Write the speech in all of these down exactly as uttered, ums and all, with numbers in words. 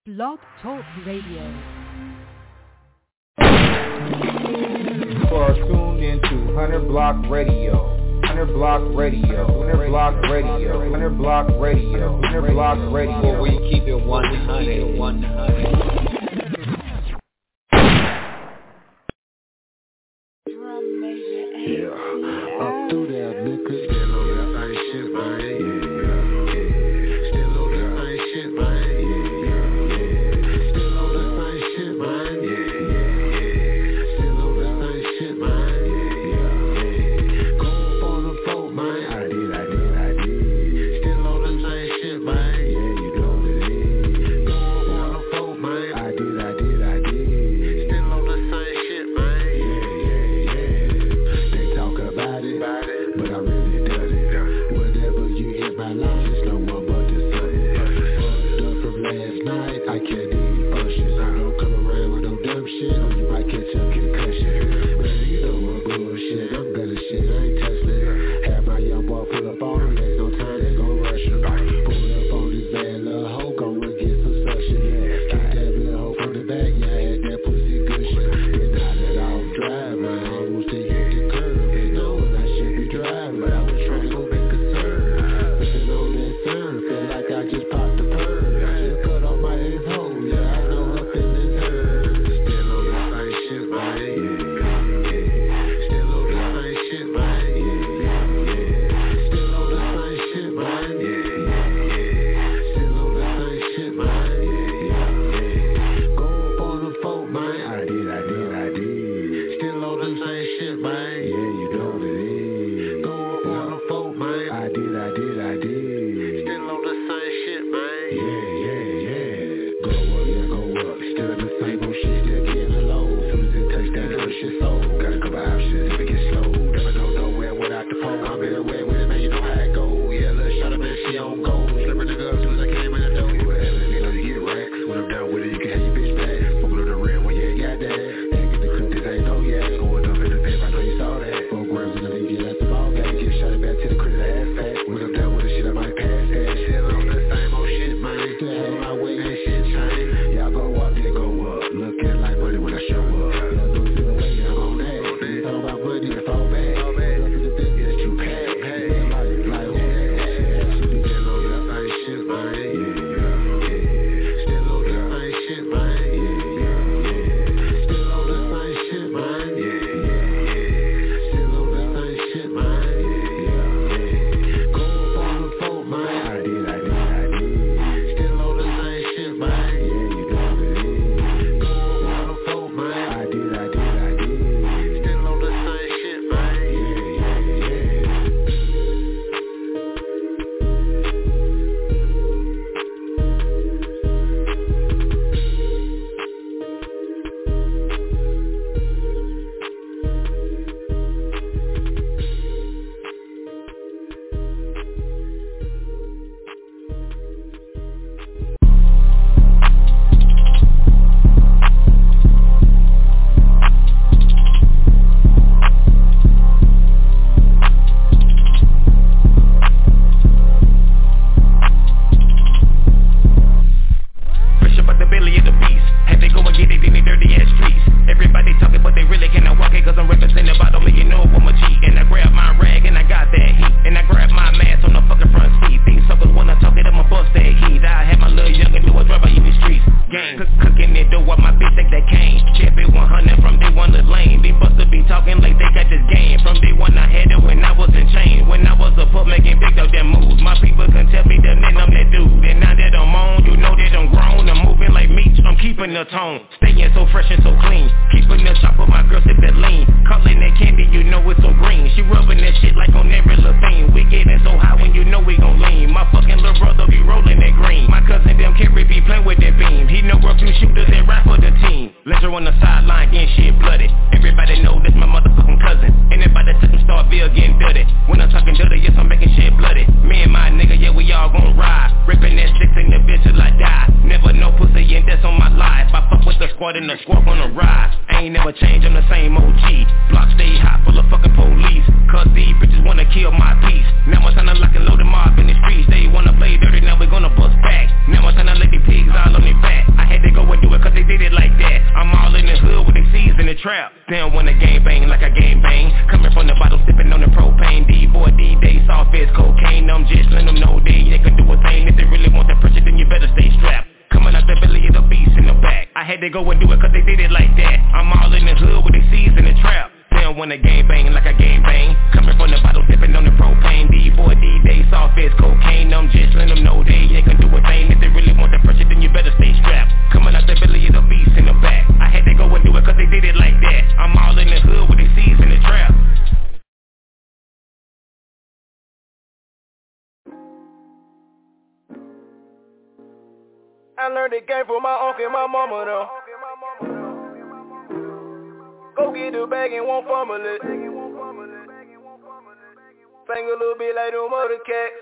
Blog Talk Radio. You are tuned into Hunter Block Radio. Hunter Block Radio. Hunter Block Radio. Hunter Block Radio. Hunter Block Radio. Where we keep it one hundred. one hundred. Yeah, up through that nigga. Still on that same shit, man. Yeah, yeah. Still on that same shit, man. Yeah, yeah. Still on that same shit, man. Yeah, yeah. Still on that same shit, man. Yeah, yeah. Go up on the float, man. I did, I did, I did. Still on the same shit, man. Yeah, you know what it is. Go up on the float, man. I did, I did, I did. Still on the same shit, man. Yeah, yeah, yeah. They talk about it, but I really done it. Whatever you hit my line, it's no one but the sun. Fucked up from last night, I can't even function. So don't come around with no dumb shit, or you might catch a concussion. Man, you know what bullshit, I'm better shit, I ain't touching it. Have my young boy pull up on him, there's no time, they gon' rush him. Pull up on this bad little hoe, gon' get some suction, yeah. Kick that little hoe from the back, yeah, I had that pussy cushion. And now that I'm driving, I almost hit the curb. And knowing I should be driving, but I was trying to go make a turn. Sitting on that turn, feel like I just popped the perm. Just cut off my asshole, yeah, I know her feelings hurt. Still on that same shit, man, yeah, yeah. Still on that same shit, man, yeah, yeah. Still on that same shit, man, yeah, yeah. Still on that same shit, man, yeah, yeah. Go up on the folk, man, I did, I did, I did. Still on the same shit, man, yeah, you know what it is. Go up on the folk, man, I did, I did, I did. Still on the same shit, man, yeah, yeah, yeah. Go up, yeah, go up. Still the same old shit, still getting low. Soon as it touch that other shit sold. Got a couple options if it gets slow. Never go nowhere without the phone. I'm in the way with it, man, you know how it go. Yeah, little shot up and she on go. Slip a nigga up soon as I came in the door. Whatever, you know you get racks. When I'm done with it, you can have your bitch back. Focus on the rim when you ain't got that. Ain't get the cook, this ain't no yeah. Going up in the paper, I know you saw that. Four grams in the league, yeah, that's the ball game. Get shot it back to the crib, ass fat. When I'm done with the shit, I might pass that. Still on the same old shit, man. Still have my way, that shit change. Y'all go up, then go up. Looking like money when I show up. Y'all go to the way, I'm on that. You talk about money, I fall back. Up to the thing, it's too packed. Like, like, who that? Still on the same shit, man. Yeah, yeah. Still on the same shit, man. Yeah, yeah. Still on the same shit, man. Yeah, yeah. Still on the same shit, man. Yeah, yeah. Go up on the folk, man. I did, I did, I did. Still on the same shit, man. Yeah, you know what it is. Go up on the folk, man. I did, I did, I did. Still on the same shit, man. Yeah, yeah, yeah. Fresh up out the belly of the beast. Had to go and get it in the dirty ass streets. Everybody talking but they really cannot walk it. Cause I'm representing about a million know I'm a G. And I grab my rag and I got that heat. And I grab my mask on the fucking front seat. These suckers wanna talk it, I'ma bust that heat. I had my little youngin' do a drive by in the streets. Gang, cook, cooking that dough while my bitch take that cane. Chip it one hundred from day one to lane. These busters be talking like they got this game. From day one I had it when I was in chain. When I was a pup making big dog them moves. My people can tell me that man I'm that dude. And now that I'm on, you know that I'm grown. I'm moving like meat, I'm keeping the tone. Staying so fresh and so clean. Keeping the chop with my girl sip that lean. Calling that candy, you know it's so green. She rubbing that shit like on every little thing. We getting so high when you know we gon' lean. My fucking little brother be rolling that green. My cousin them carry be playing with that beam. He know a few shooters that rap for the team. Ledger on the sideline getting shit blooded. Everybody know that's my motherfucking cousin. Anybody touch him Starville getting dirty. When I'm talking dirty, yes I'm making shit bloody. Me and my nigga, yeah we all gon' ride. Ripping that six in the bitch till I die. Never no pussy and that's on my life. I fuck with the squad and the squad gonna ride. I ain't never change, I'm the same O G. Block stay hot full of fucking police. Cause these bitches wanna kill my peace. Now I'm tryna lock and load them off in the streets. They wanna play dirty, now we gonna bust back. Now I'm tryna let these pigs all on their back. I trap. Then when the game bang like a game bang. Coming from the bottle, sipping on the propane. D-boy, D-day, soft as cocaine. I'm just letting them know they, they can do a thing. If they really want that pressure, then you better stay strapped. Coming out the belly of the beast in the back. I had to go and do it cause they did it like that. I'm all in the hood with the seeds in the trap. Then when the game bang like a game bang. Coming from the bottle, sipping on the propane. D-boy, D-day, soft as cocaine. I'm just letting them know they, they can do a thing. If they really want that pressure, then you better stay strapped. Coming out the belly of the beast in the back. I had to go and do it cause they did it like that. I'm all in the hood with the seeds in the trap. I learned the game from my uncle and my mama though. Go get the bag and won't fumble it. Sing a little bit like them other cats.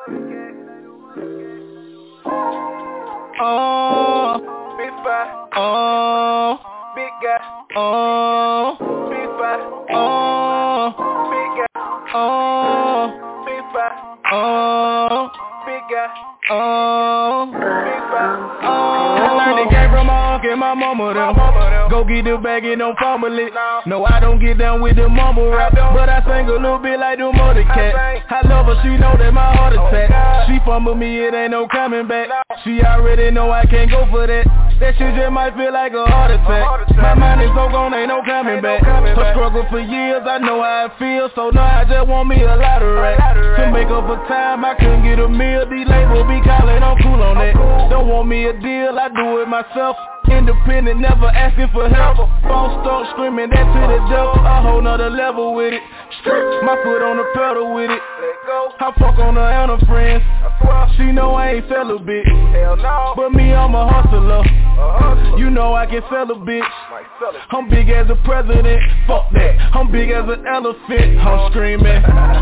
Oh, big five. Oh, big guy. Oh, big five. Oh, big guy. Oh, big five. Oh, big guy. Oh, big five. Oh, I learned the game from my uncle and my mama them. Go get the bag and don't fumble it. No, I don't get down with the mumble rap, but I sing a little bit like them other cats. I love her, she know that my heart attack. She fumble me, it ain't no coming back. She already know I can't go for that. That shit just might feel like a heart attack. My mind is so gone, ain't no coming back. Her struggle for years, I know how it feels. So now I just want me a lot of rap. To make up for time, I couldn't get a meal. These labels be calling, I'm cool on that. Don't want me a deal, I do it myself. Independent, never asking for help. Phone stuck, screaming that to the devil. A whole nother level with it. Straight, my foot on the pedal with it. I fuck on her and her friends. She know I ain't sell a bitch. But me, I'm a hustler. You know I can sell a bitch. I'm big as a president. Fuck that. I'm big as an elephant. I'm screaming.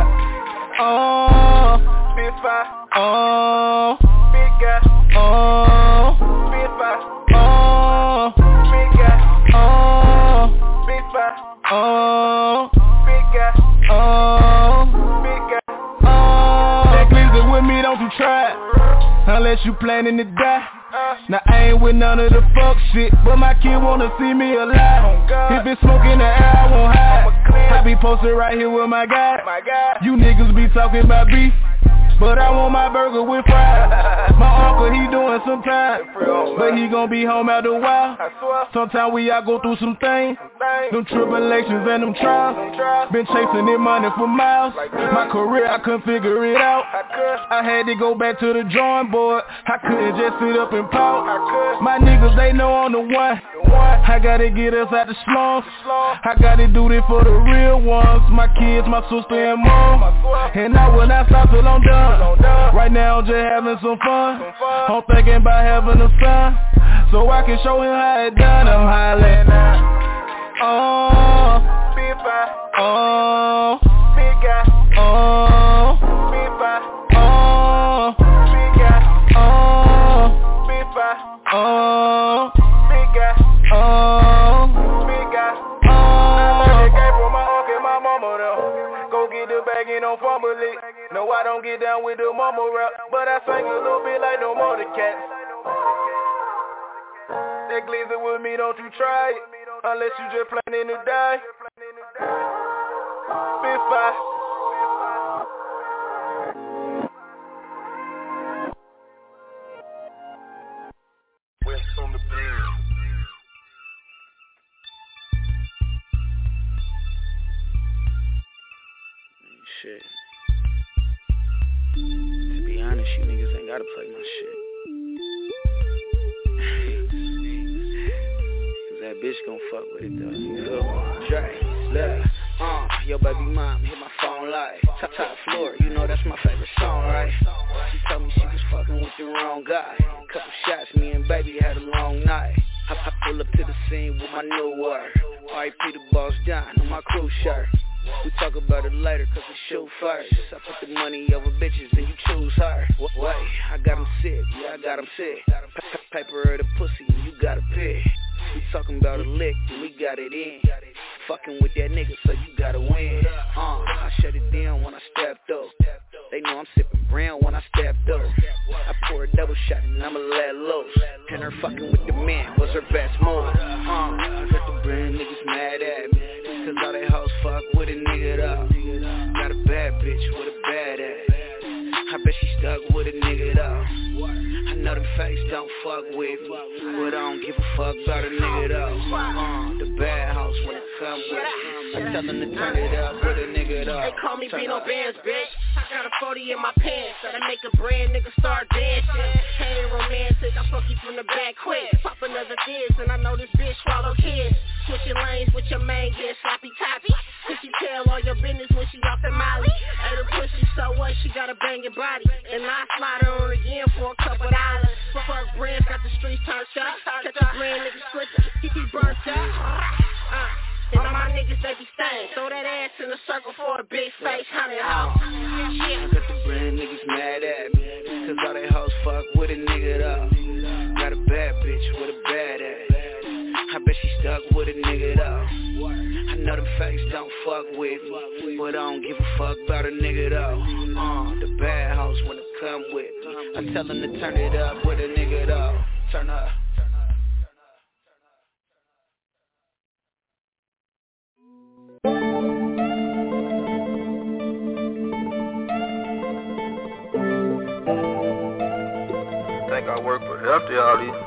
Oh, big five. Oh, big guy. Oh, big five. Oh, big guy. Oh, big five. Oh, big guy. Oh, big guy. Oh, that glizzy with me, don't you try it. Unless you planning to die. Now I ain't with none of the fuck shit, but my kid wanna see me alive. If it's smoke in the air, I won't hide. I be posted right here with my guy. You niggas be talking about beef, but I want my burger with fries. My uncle, he doing some time, but he gon' be home after a while. Sometimes we all go through some things, them tribulations and them trials. Been chasing this money for miles. My career, I couldn't figure it out. I had to go back to the drawing board. I couldn't just sit up and pout. My niggas, they know I'm the one. I gotta get us out the slums. I gotta do this for the real ones. My kids, my sister and mom. And I will not stop till I'm done. Right now I'm just having some fun. I'm thinking about having a son, so I can show him how it done. I'm hollering. Oh, big five. Oh, big guy. Oh, big five. Oh, big guy. Oh, big five. Oh, big guy. Oh, big guy. Oh, I learned the game from my uncle and my mama though. Go get the bag and don't fumble it. No, I don't get down with the mama rap, but I sing a little bit like them other cats. That glizzy with me, don't you try it, unless you just planning to die. Big five. West on the bridge. Shit. To be honest, you niggas ain't gotta play my shit. Cause that bitch gon' fuck with it though. You feel me? Dre, look, uh, yo baby mom hit my phone live. Top top floor, you know that's my favorite song, right? She told me she was fucking with the wrong guy. Couple shots, me and baby had a long night. I, I pull up to the scene with my new word. R I P the boss John on my crew shirt. We talk about it later cause we shoot first. I put the money over bitches and you choose her. Wait, I got him sick, yeah I got him sick. P- paper or the pussy, you gotta pick. We talking about a lick and we got it in. Fucking with that nigga so you gotta win. Uh, I shut it down when I stepped up. They know I'm sipping brown when I stepped up. I pour a double shot and I'ma let loose. And her fucking with the man was her best move. Uh, I got the brand niggas mad. bitch with a bad ass. I bet she stuck with a nigga though. I know them fakes don't fuck with me, but I don't give a fuck about a nigga though. Uh, the bad house when it come with me. I tell them to turn it up with a nigga though. They call me Bino Bands, bitch. I got a forty in my pants, so I make a brand nigga start dancing. Ain't romantic, I fuck you from the back quick. Pop another diss, and I know this bitch swallow kids. Switching lanes with your main get sloppy toppy. Cause she tell all your business when she off the molly. Ain't her pussy, so what? She got a banging body. And I slide her on again for a couple dollars. Fuck brands, got the streets turned up. Catch a brand nigga slipping, he be burnt up. Uh, and all my niggas, they be staying. Throw that ass in a circle for a big face, hundred hoes. I got the brand niggas mad at me, cause all they hoes fuck with a nigga though. Got a bad bitch with a bad ass. I bet she stuck with a nigga though. I know them fakes don't fuck with me, but I don't give a fuck about a nigga though. Uh, the bad house wanna come with me. I tell them to turn it up with a nigga though. Turn up. Think I work for Hefty, all these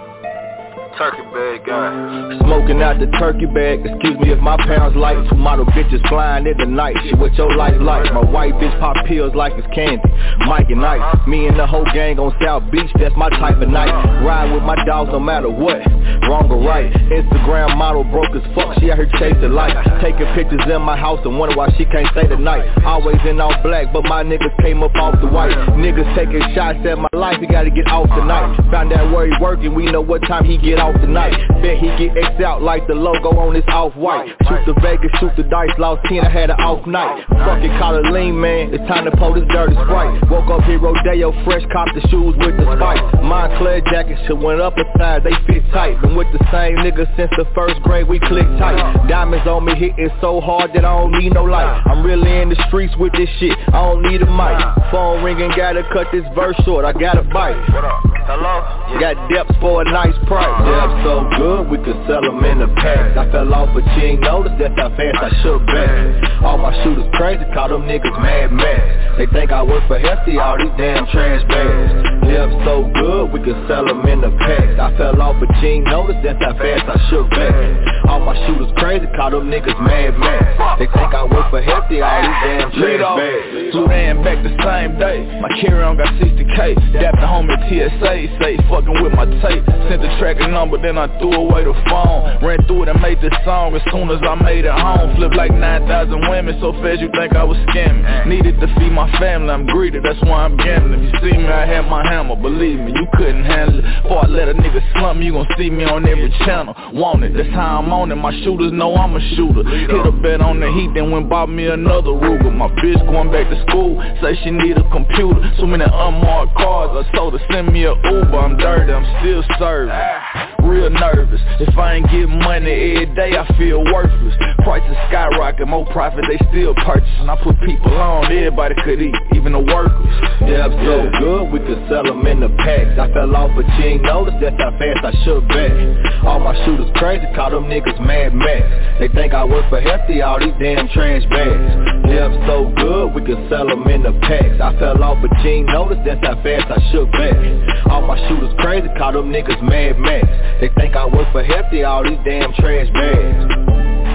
turkey bag guy. Smoking out the turkey bag, excuse me if my pounds light. Two model bitches flying in the night, shit what your life like. My white bitch pop pills like it's candy, Mike and Ike. Me and the whole gang on South Beach, that's my type of night. Ride with my dogs no matter what, wrong or right. Instagram model broke as fuck, she out here chasing light. Taking pictures in my house and wonder why she can't stay the night. Always in all black, but my niggas came up off the white. Niggas taking shots at my life, he gotta get off tonight. Found out where he working, we know what time he get off tonight. Bet he get X out like the logo on his off-white. Shoot the Vegas, shoot the dice, lost ten, I had an off night. Fucking call it lean, man, it's time to pull this dirty Sprite. Woke up here, Rodeo, fresh, cop the shoes with the spike. Montclair jackets, shit went up a size, they fit tight. Been with the same nigga since the first grade, we click tight. Diamonds on me hitting so hard that I don't need no light. I'm really in the streets with this shit, I don't need a mic. Phone ringing, gotta cut this verse short, I gotta bite. What up? Hello? Got depths for a nice price. Depths so good, we could sell them in the packs. I fell off, but you ain't noticed, that's how fast I shook back. All my shooters crazy, call them niggas mad max. They think I work for Hefty, all these damn trash bags. Depths so good, we could sell them in the packs. I fell off, but you ain't noticed, that's how fast I shook back. All my shooters crazy, call them niggas mad max. They think I work for Hefty, all these damn trash bags. Flew in back the same day, my carry-on got sixty K. Dapped the homie T S A, say fucking with my tape. Sent the tracker number, then I threw away the phone. Ran through it and made this song as soon as I made it home. Flipped like nine thousand women, so fast you think I was scamming. Needed to feed my family, I'm greedy, that's why I'm gambling. If you see me, I had my hammer, believe me, you couldn't handle it. Before I let a nigga slump me, you gon' see me on every channel. Want it, that's how I'm on it, my shooters know I'm a shooter. Hit a bet on the heat, then went bought me another Ruger. My bitch going back to school, say she need a computer. So many unmarked cars, I told her send me a Uber. I'm dirty, I'm still serving, real nervous. If I ain't getting money every day, I feel worthless. Prices skyrocket, more profit, they still purchasing. I put people on, everybody could eat, even the workers. Yeah, so good, we could sell them in the packs. I fell off, but you ain't noticed, that's how fast I shook back. All my shooters crazy, call them niggas mad max. They think I work for Hefty, all these damn trash bags. Yeah, so good, we could sell them in the packs. I fell off, but you ain't noticed, that's how fast I shook back. All my shooters crazy, call them niggas mad max. They think I work for Hefty, all these damn trash bags.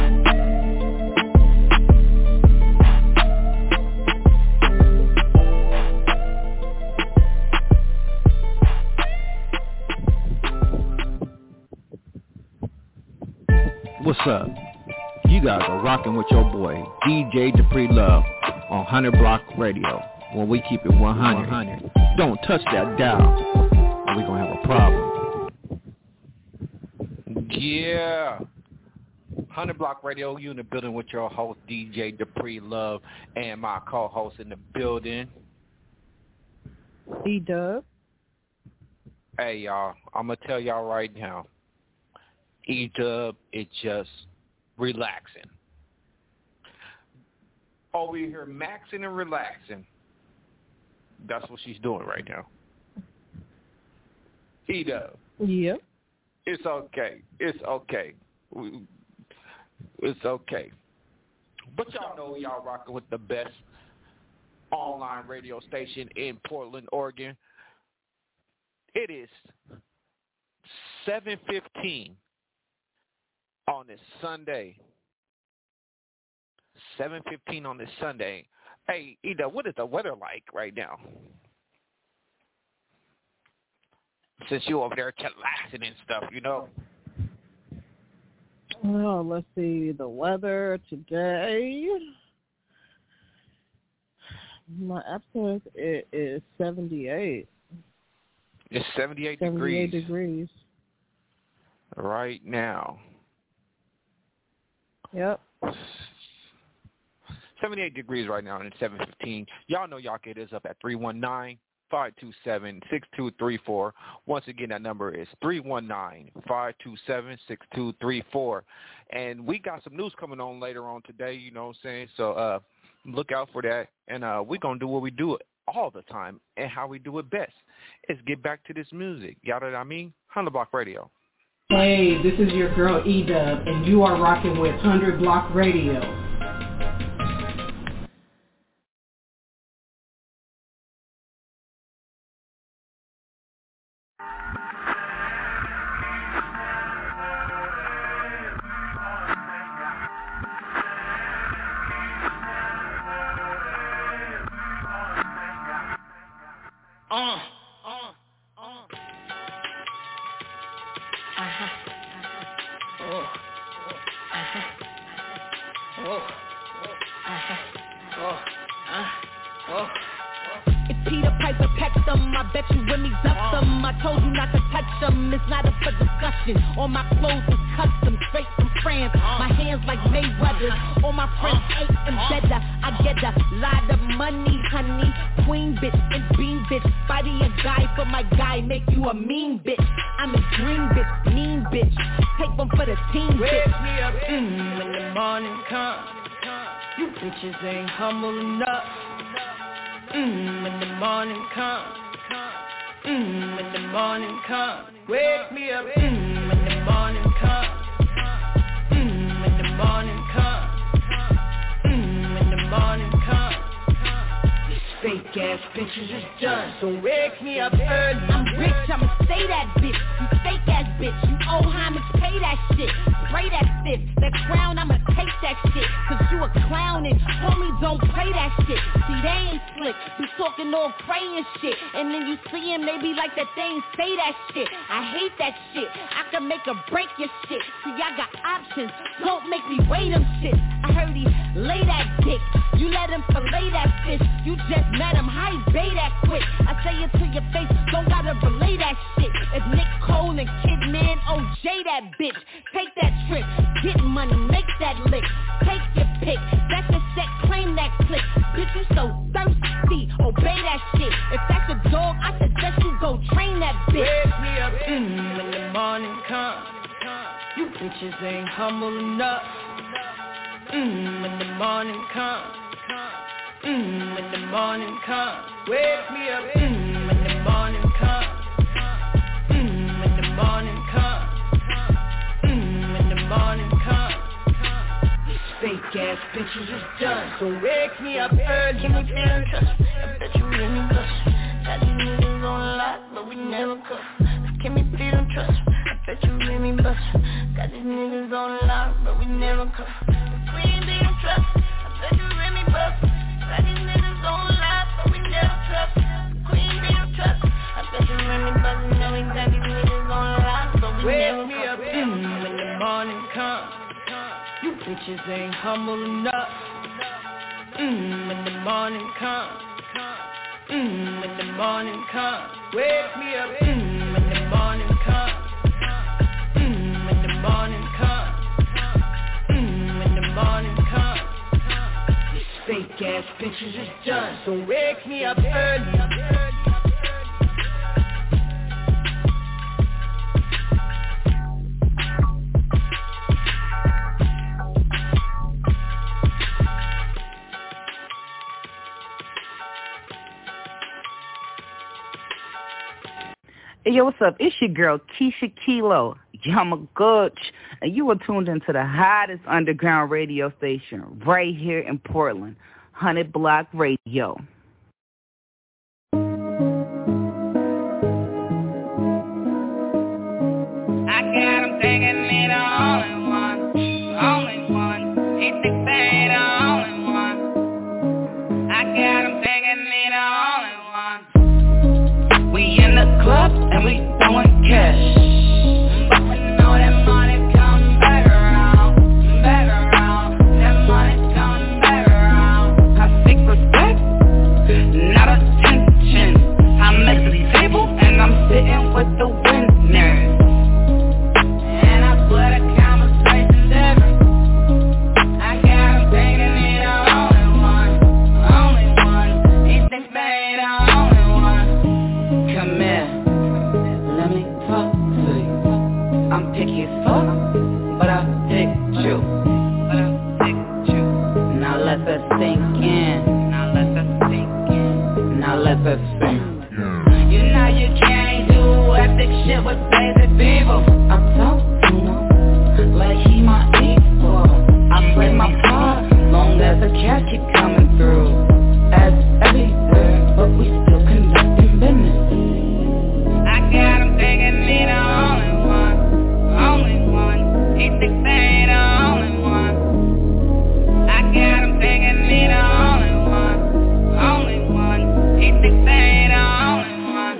What's up? You guys are rocking with your boy D J Dupree Love on one hundred Block Radio, where we keep it one hundred. Don't touch that dial, or we gonna have a problem. Yeah. one hundred Block Radio, you in the building with your host D J Dupree Love and my co-host in the building, E-Dub. Hey y'all, I'm gonna tell y'all right now, E-Dub is just relaxing. Over here maxing and relaxing. That's what she's doing right now. E-Dub. Yeah. It's okay. It's okay. It's okay. But y'all know y'all rocking with the best online radio station in Portland, Oregon. It is seven fifteen on this Sunday. seven fifteen on this Sunday. Hey, Ida, what is the weather like right now? Since you over there chillaxing and stuff, you know. Well, let's see the weather today. My app says it is seventy-eight. It's seventy-eight, seventy-eight degrees. degrees. Right now. Yep. seventy-eight degrees right now, and it's seven fifteen. Y'all know y'all get us up at three one nine, five two seven, six two three four. Once again, that number is three one nine, five two seven, six two three four. And we got some news coming on later on today, you know what I'm saying? So uh, look out for that. And uh, we're going to do what we do all the time and how we do it best. Is get back to this music. Y'all know what I mean? one hundred Block Radio. Hey, this is your girl E-Dub, and you are rocking with one hundred Block Radio. Uh, uh, uh. Uh-huh. Oh. Uh-huh. Oh. Uh-huh. Oh. Uh. Oh. It's Peter Piper, peck them. I bet you when he ducks them. I told you not to touch them. It's not up for discussion. All my clothes is custom, straight from France. My hands like Mayweather. All my friends ate and better. I get a lot of money, honey. Queen bitch and bean bitch. Body a guy for my guy, make you a mean bitch. I'm a dream bitch, mean bitch. Take one for the team bitch. Wake me up mm, when the morning comes. You bitches ain't humble enough. Mm, when the morning comes. Mm, when the morning comes. Wake me up mm, when the morning comes. Mm, when the morning comes. Mm, when the morning comes. Fake ass bitches is done, so wake me up early. I'm rich, I'ma say that bitch. You fake ass bitch, you owe homage, pay that shit. Spray that stiff, that crown, I'ma take that shit. Cause you a clown and homies don't play that shit. See, they ain't slick, be talking all cray and shit. And then you see them, they be like that they ain't say that shit. I hate that shit, I can make or break your shit. See, I got options, don't make me weigh them shit. I heard he lay that dick, you let him fillet that fish. You just met him, how he bay that quick. I say it to your face, don't gotta relay that shit. If Nick Cole and Kidman, O J that bitch. Take that trip, get money, make that lick. Take your pick, that's a set, claim that click. Bitch, you so thirsty, obey that shit. If that's a dog, I suggest you go train that bitch. Wake me up mm, when the morning comes. You bitches ain't humble enough. Mm, when the morning comes. Mm, when the morning comes. Wake me up mm, when the morning comes. Mm, when the morning comes. Mm, when the morning comes. Fake ass bitches is done, so wake me up early. Can we feel and trust? I bet you really blush. Got these niggas on lock, but we never cuff. Can we feel and trust? I bet you really blush. Got these niggas on lock, but we never cuff. We ain't being trust. I bet you really bluff. Got these niggas on lock, but we never cuff. Queen being trust. I bet you really bluff. Know exactly niggas on lock, but we wake never me cuff. up mm, when the morning comes. You bitches ain't humble enough. Mm, when the morning comes. Mm, when the morning comes. Wake me up mm, when the morning comes. Mm, when the morning comes. Mm, when the morning comes. Fake ass bitches is done, so wake me up early. Hey, yo, what's up? It's your girl, Keisha Kilo, Yamaguchi, and you are tuned into the hottest underground radio station right here in Portland, one hundred Block Radio. I got him thinking me the only one, only one. He thinks they the only one. I got him thinking me the only one. We in the club and we throwing cash, but we know that money come back around, back around. That money come back around. I seek respect, not attention. I'm at the table and I'm sitting with the winners, and I put a conversation different. I got him thinking he the only one, only one. He thinks they the only one. Come here, let me talk to you. I'm picky as fuck, but I picked you, but I picked you. Now let that sink in, now let that sink in, now let that sink. You know you can't do epic shit with baby people. I talk to him like he my equal. I play my part long as the cash keep coming through. As everywhere, but we still conducting business. I got him thinking me the only one, only one. He thinks they the only one. I got him thinking me the only one, only one. He thinks they the only one.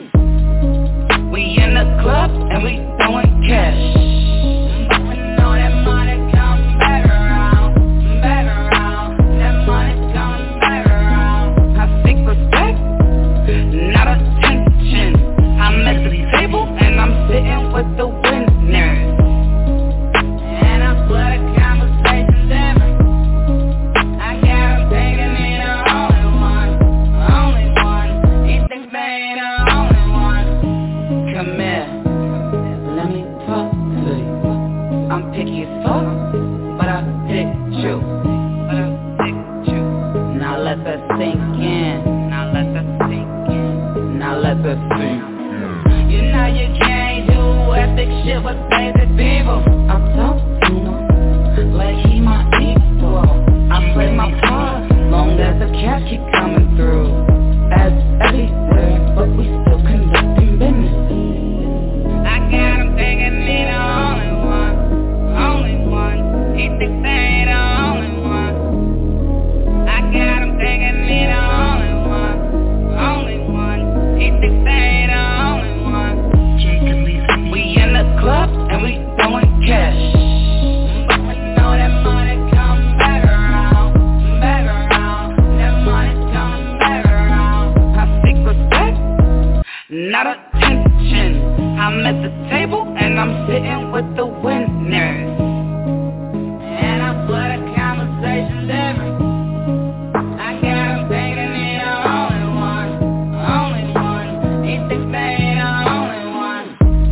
We in the club and we throwing cash, but we know that money come back around, back around. That money come back around. I seek respect, not attention. I'm at the table and I'm sitting with the winners, and I put a conversation different. I got him thinking he the only one, only one. He thinks they the only one. Come here, let me talk to you. I'm picky as fuck, but I picked you, but I picked you. Now let that sink in, now let that sink in, now let that sink. You know you can't do epic shit with baby people. I talk to him like he my equal. I play my part long as the cash keep coming through. As everywhere, but we still conducting business. I got him thinking he the only one, only one. He thinks they the only one. I got him thinking he the only one, only one. He thinks they the only one. We in the club and we throwing cash, but we know that money come back around, back around. That money come back around. I seek respect, not attention. I'm at the table and I'm sitting with the winners, and I put a conversation different. I got him thinking he the only one, only one. He thinks they the only one.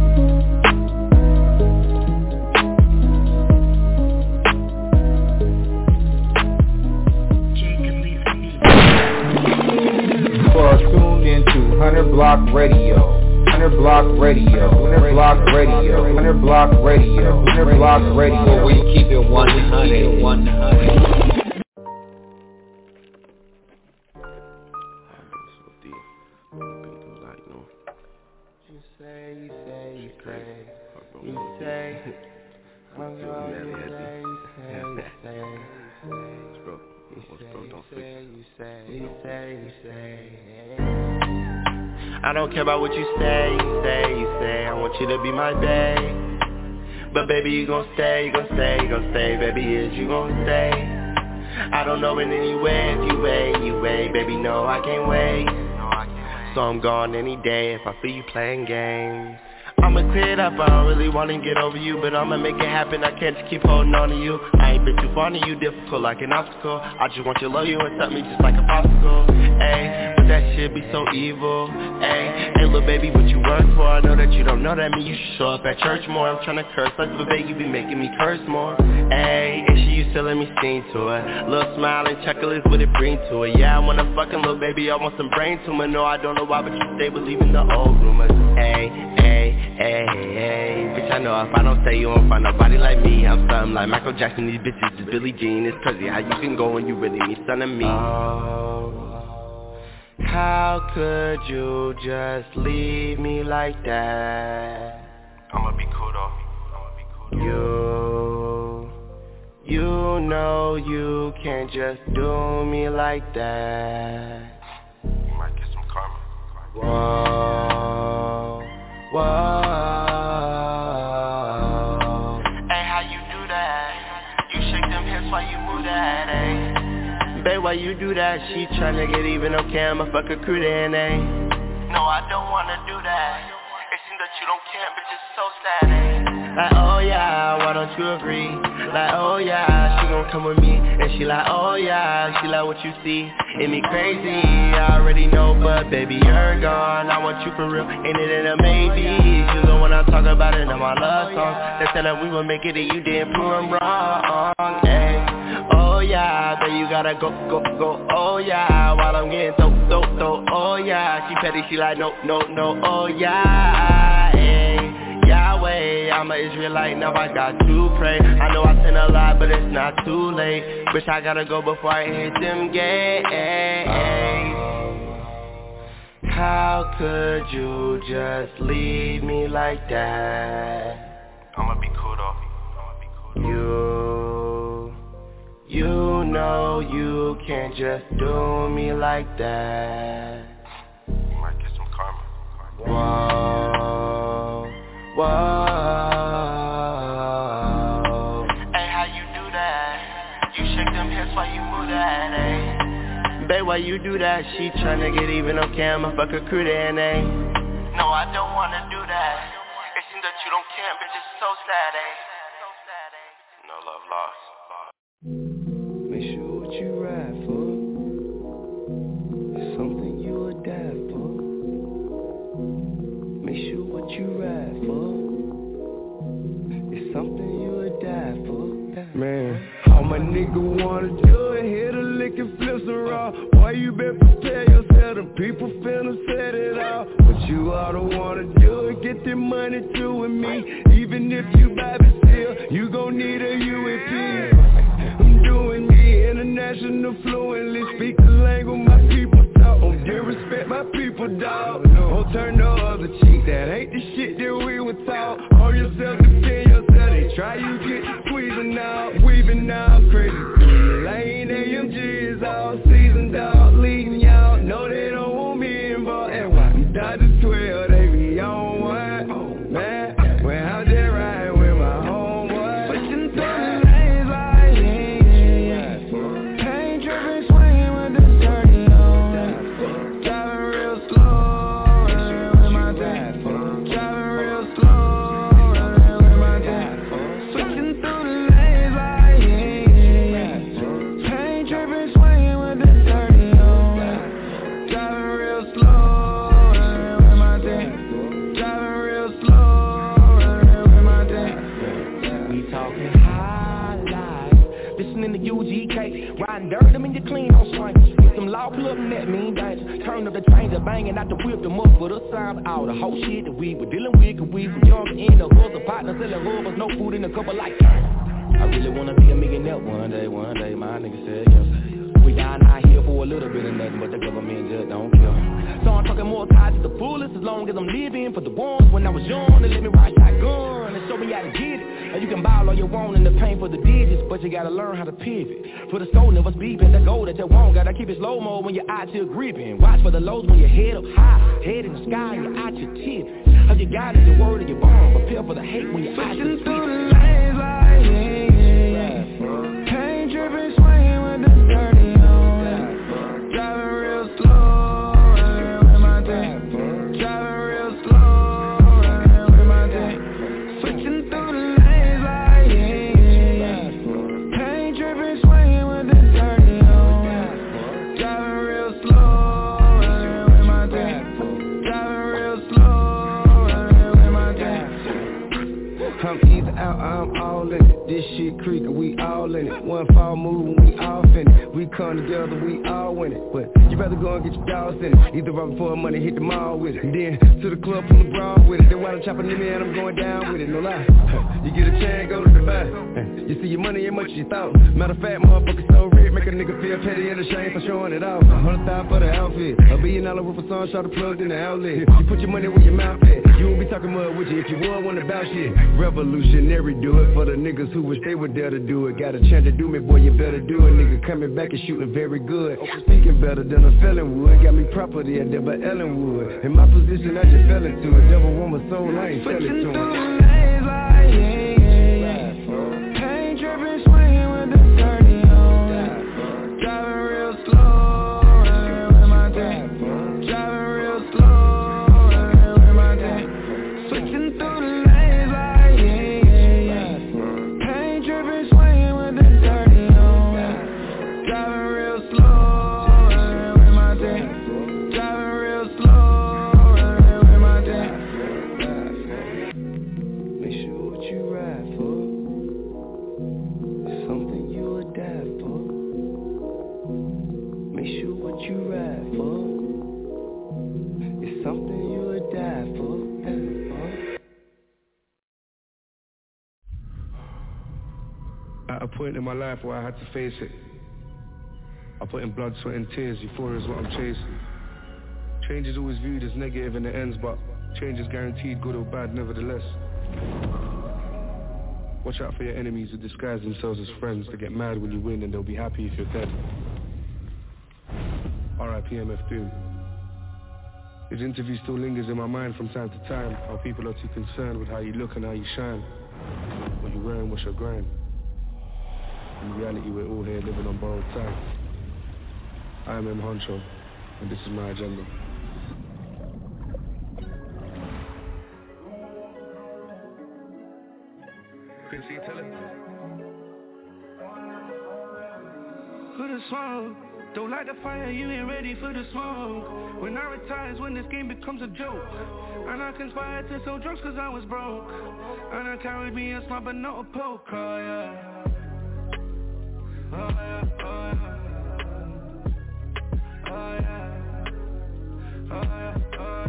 You are tuned into one hundred Block Radio. one hundred Block Radio. one hundred Block Radio. one hundred Block Radio. one hundred Block Radio. Where we keep it one hundred, one hundred. You say, you say, you say, you say, I love you, say, you say, you say, you say, you say, you say, you say. I don't care about what you say, you say, you say, I want you to be my babe. But baby, you gon' stay, you gon' stay, you gon' stay, baby, is you gon' stay. I don't know in any way, if you wait, you wait, baby, no, I can't wait. So I'm gone any day if I feel you playing games. I'ma clear it up, I don't really wanna get over you, but I'ma make it happen, I can't just keep holding on to you. I ain't been too fond of you, difficult like an obstacle. I just want your love, you accept me just like a popsicle. Ayy, but that shit be so evil. Ayy, hey little baby, what you work for? I know that you don't know that mean you should show up at church more. I'm tryna curse like the baby, you be making me curse more. Ayy, and she used to let me sing to her. Little smile and chocolates, what it bring to her. Yeah, I want a fucking little baby, I want some brain tumor. No, I don't know why, but you stay believing the old rumors. Ayy, ayy, ayy, ayy. Bitch, I know if I don't stay, you won't find nobody like me. I'm something like Michael Jackson, these bitches is Billie Jean. It's crazy how you can go when you really need son of me. Oh, how could you just leave me like that? I'ma be cool though. You, you know you can't just do me like that. You might get some karma. Whoa, whoa. Hey, how you do that? You shake them hips while you move that, ayy. Babe, why you do that? She tryna get even, okay, I'ma fuck a crew then, ayy. No, I don't wanna do that. It seems that you don't care, but just so sad, ayy. Like, oh yeah, why don't you agree? Like, oh yeah, she gon' come with me. And she like, oh yeah, she like what you see. It me crazy, I already know, but baby, you're gone. I want you for real, ain't it in a maybe? You know when I talk about it on my love songs. They said that we would make it and you didn't prove them wrong, ayy. Oh yeah, then you gotta go, go, go, oh yeah. While I'm getting so, so, so, oh yeah. She petty, she like, no, no, no, oh yeah, ayy. Yahweh, I'm an Israelite, now I got to pray. I know I sin a lot, but it's not too late. Wish I gotta go before I hit them gates. How could you just leave me like that? I'ma be cool though. I'ma be cool though. You, you know you can't just do me like that. You might get some karma. Whoa, whoa. Hey, how you do that? You shake them hips while you move that, ayy. Babe, why you do that? She tryna get even, okay, I'ma fuck a crew then, ayy. No, I don't wanna do that. It seems that you don't care, but just so sad, ayy. No love lost. Make sure what you ride for is something you would die for. Make sure what you ride for is something you would die for. Man, all my nigga wanna do it, hit a lick and flip some raw. Why you better prepare yourself, the people finna set it off. But you all don't wanna do it, get the money through with me. Even if you buy it still, you gon' need a U A P. I'm doing me international fluently, speak the language my people talk. Don't disrespect my people, dawg. Don't turn no other cheek, that ain't the shit that we were taught. On yourself, defend yourself, they try you get squeezing out, weaving out, crazy through your lane. A M G is all seasoned out, leading y'all, know they don't want me involved. And why I'm Dodgers twelve, they be on one, man. When I'm just riding with my homeboy, pushing through the lanes like pain dripping, swinging with the dirty on, driving real slow, running with my dad, driving real slow, running with my dad, switching through the lanes like pain dripping, swinging with the dirty on, driving real slow, running with my dad, driving real slow, running with my dad. We talking high life, listening to U G K, riding dirt, them in your clean on swing. Get them loud plug and that mean danger. Turn up the trains and banging out the whip them up for the sound. All the whole shit that we were dealing with, cause we were young in the hustle, partner selling rubbers, no food in a couple like I really wanna be a millionaire one day, one day, my nigga said yes. We down out here for a little bit of nothing, but the government just don't care. So I'm talking more tied to the fullest, as long as I'm living for the ones when I was young, they let me ride shotgun and show me how to get it. And you can buy all you want in the pain for the digits, but you gotta learn how to pivot. For the soul never speak, and the goal that you want, gotta keep it slow mo when you're out here gripping. Watch for the lows when you're head up high, head in the sky, and you're out your tip. How you got it, your word and your bone, prepare for the hate when you're out your through the lanes like pain dripping, swinging with the dirty on, driving real slow, running with my dad, driving real slow, running with my dad, switching through the lanes like pain dripping, swinging with the dirty on, driving real slow, running with my dad, driving real slow, running with my dad. I'm either out, I'm all in it. This shit creaking, we all in it. One fall move, we all in it. We come together, we all win it. But you better go and get your dogs in it. Either run for money, hit the mall with it. And then to the club, pull the bra with it. Then while I'm chopping in there, I'm going down with it. No lie. You get a chance, go to the buy. You see your money ain't much as you thought. Matter of fact, motherfucker so rich, make a nigga feel petty and ashamed for showing it off. A hundred thousand for the outfit. A billion dollar worth of songs, shot plugged in the outlet. You put your money where your mouth at. You won't be talking mud with you if you would want about shit. Revolutionary, do it for the niggas who wish they were there to do it. Got a chance to do me, boy, you better do it. Nigga coming back and shooting very good. Speaking better than a felon would. Got me property at Deborah Ellen would. In my position, I just fell into it. Devil want my soul, I ain't selling to him. Ain't tripping, swinging with the thirty on. Driving real slow, running with my tank. Driving real slow, running with my tank. Switching through the lanes like yeah, yeah, yeah. Ain't tripping, swinging with the thirty on. Driving real slow, running with my tank. Driving real slow, running with my tank. Make sure what you ride for is something you would die for. Make sure what you ride for is something you would die for. At a point in my life where I had to face it, I put in blood, sweat and tears. Euphoria is what I'm chasing. Change is always viewed as negative in the ends, but change is guaranteed, good or bad nevertheless. Watch out for your enemies who disguise themselves as friends to get mad when you win, and they'll be happy if you're dead. R I P M F Doom. His interview still lingers in my mind from time to time. How people are too concerned with how you look and how you shine. What you're wearing, what's your grind. In reality, we're all here living on borrowed time. I am M. Honcho, and this is my agenda. Quincy, tell it. For the smoke, don't light the fire, you ain't ready for the smoke. When I retire is when this game becomes a joke. And I conspired to sell drugs cause I was broke. And I carried me a smart but not a poke, oh yeah. Oh yeah, oh yeah. Oh yeah. Oh yeah, oh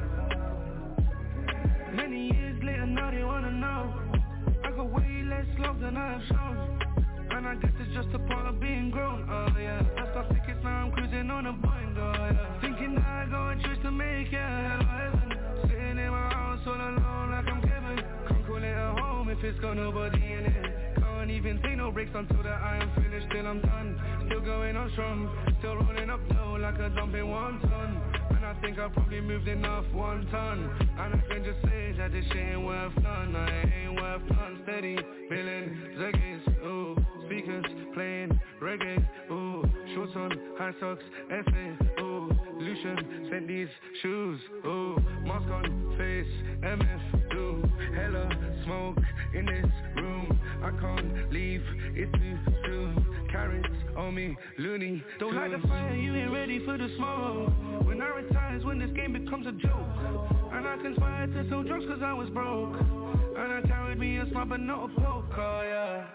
yeah. Many years later now they wanna know. I got way less love than I have shown. And I guess it's just a part of being grown, oh yeah. I start tickets now I'm cruising on a Boeing, oh yeah. Thinking I go and choose to make it, hello heaven. Sitting in my house all alone like I'm Kevin. Can't call it a home if it's got nobody in it. Can't even take no breaks until that I am finished till I'm done. Still going on strong, still rolling up low like a dumping one ton. And I think I probably moved enough one ton. And I can just say that this shit ain't worth none. I ain't worth none. Steady, feeling ziggies, ooh. Speakers playing reggae, ooh. Shorts on, high socks, S A, ooh. Lucian sent these shoes, ooh. Mask on face, M F, do. Hella smoke in this room. I can't leave, it's too soon. Carrots on me, loony. Don't light the fire, you ain't ready for the smoke. When I retire is when this game becomes a joke. And I conspired to sell drugs cause I was broke. And I carried me a smart but not a poke, oh yeah.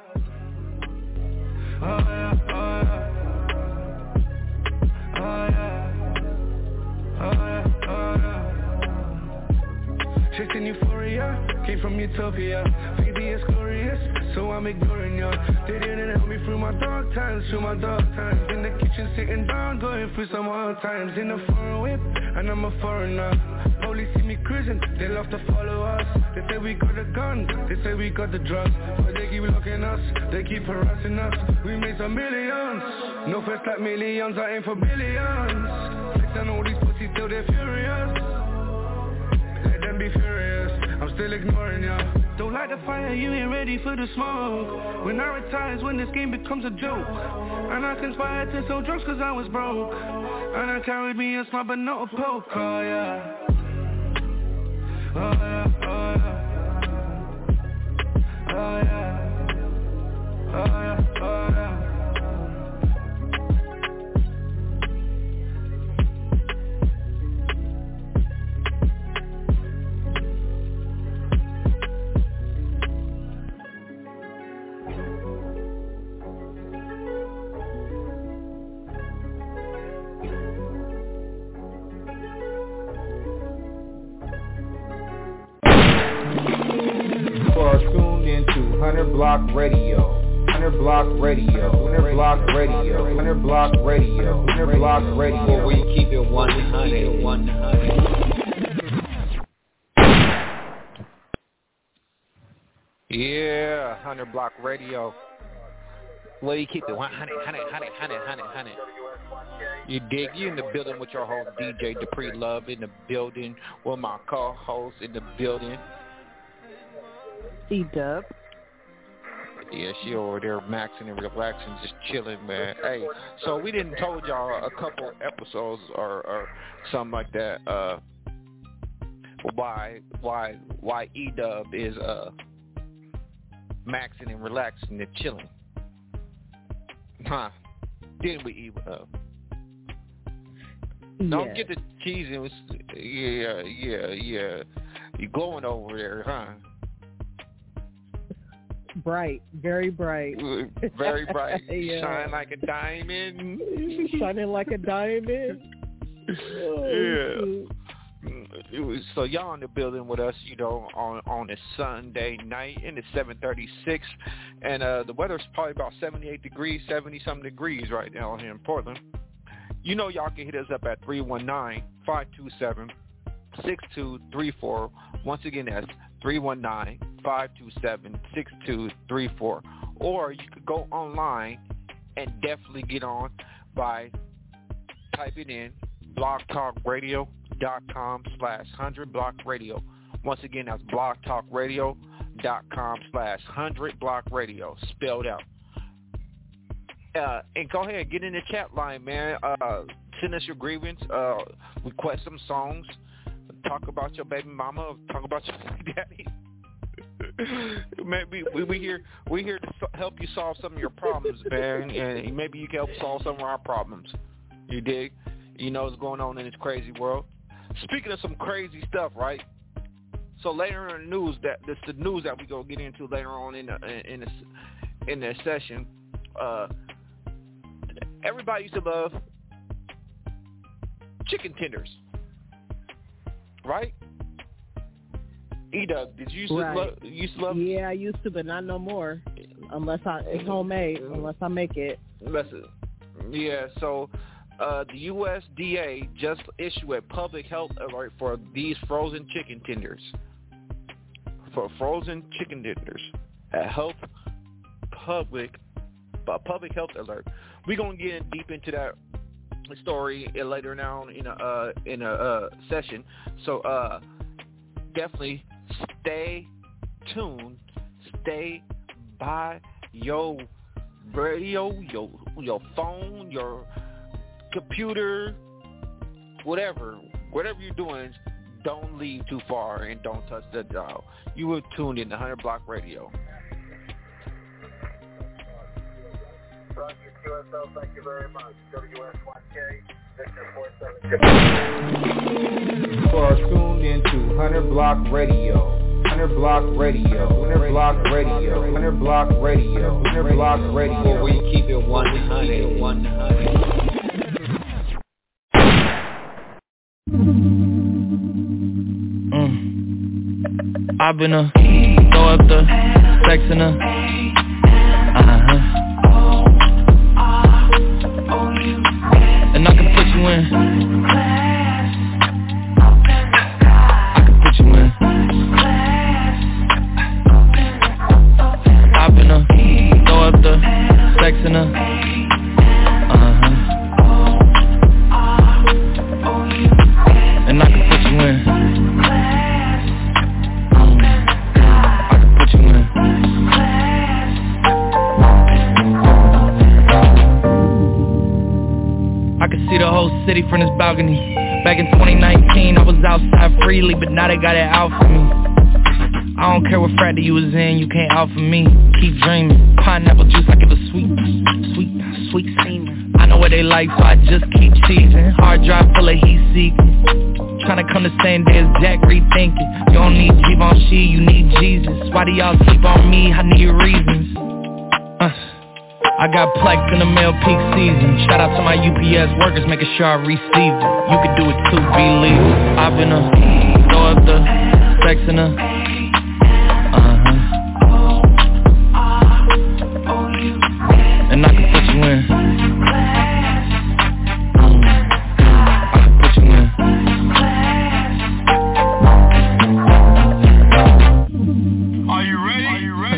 Oh yeah, oh yeah. Oh yeah. Oh yeah, oh yeah. Chasing euphoria, came from utopia. Maybe it's glorious, so I'm ignoring ya. They didn't help me through my dark times, through my dark times. In the kitchen sitting down, going through some hard times. In a foreign whip, and I'm a foreigner. Police see me cruising, they love to follow us. They say we got the guns, they say we got the drugs. But they keep looking us, they keep harassing us. We made some millions, no first like millions, I aim for billions. Flex on all these pussies till they're furious. Let them be furious, I'm still ignoring ya. Don't light the fire, you ain't ready for the smoke. When I retire is when this game becomes a joke. And I conspired to sell drugs cause I was broke. And I carried me a smart but not a poke, oh yeah. Oh yeah, oh yeah. Oh yeah. Oh yeah, oh yeah. one hundred Block Radio, one hundred Block Radio, one hundred Block Radio, one hundred Block Radio, one hundred Block Radio, where we keep it one hundred, one hundred. Yeah, one hundred Block Radio. Where you keep it one hundred, one hundred, one hundred, one hundred, one hundred. You dig? You in the building with your host, D J Dupree Love, in the building with my co-host in the building. E-Dub. Yeah, she over there maxing and relaxing, just chilling, man. Hey, so we didn't told y'all a couple episodes or, or something like that. Uh, why why why E-Dub is uh maxing and relaxing and chilling? Huh? Didn't we, E-Dub? Don't Yeah. get the cheese and was, yeah yeah yeah. You glowing over there, huh? Bright, very bright. Very bright. Yeah. Shine like a diamond. Shining like a diamond. Oh, yeah. So y'all in the building with us, you know, on on a Sunday night, and it's seven thirty-six, and uh, the weather's probably about seventy-eight degrees, seventy something degrees right now here in Portland. You know, y'all can hit us up at three one nine, five two seven, six two three four. Once again, that's three one nine, five two seven, six two three four. Or you could go online and definitely get on by typing in blogtalkradio.com slash 100blockradio. Once again, that's blogtalkradio.com slash 100blockradio, spelled out. Uh, and go ahead, get in the chat line, man. Uh, send us your grievance. Uh, request some songs. Talk about your baby mama. Talk about your baby daddy. Maybe we we here we here to help you solve some of your problems, man. And maybe you can help solve some of our problems. You dig? You know what's going on in this crazy world. Speaking of some crazy stuff, right? So later in the news, that this the news that we go get into later on in the in the in the session. Uh, everybody used to love chicken tenders, right? E-Dub, did you used, right. to love, used to love? Yeah, I used to, but not no more. Unless I it's homemade, unless I make it. Listen, yeah. So uh, the U S D A just issued a public health alert for these frozen chicken tenders. For frozen chicken tenders, a health public. A public health alert. We're gonna get in deep into that story later now in a uh, in a uh, session. So uh, definitely stay tuned. Stay by your radio, your your phone, your computer, whatever, whatever you're doing. Don't leave too far and don't touch the dial. You were tuned in to one hundred Block Radio. Q S L, thank you very much. W S one K, Victor four seven. You are tuned into one hundred Block Radio. one hundred Block Radio. one hundred Block Radio. one hundred Block Radio. one hundred Block Radio. Where we keep it one hundred. one hundred. Mm. I've been a throw up the sex in a uh-huh. And I can put you in. I can put you in. I've been a throw up the sex in a uh-huh. And I can put you in. I can put you in. I can see the whole city from this balcony. Back in twenty nineteen, I was outside freely, but now they got it out for me. I don't care what frat you was in, you can't out for me. Keep dreaming, pineapple juice like it was sweet, sweet, sweet semen. I know what they like, so I just keep teasing. Hard drive full of heat seeking. Tryna come the same day as Jack, rethinking. You don't need Givenchy, you need Jesus. Why do y'all sleep on me? I need reasons. Uh. I got plex in the mail peak season. Shout out to my U P S workers, making sure I receive it. You can do it too, believe it. I've been a throw up the sex in a uh-huh. And I can put you in. Mm. I can put you in. Are you ready? Are you ready?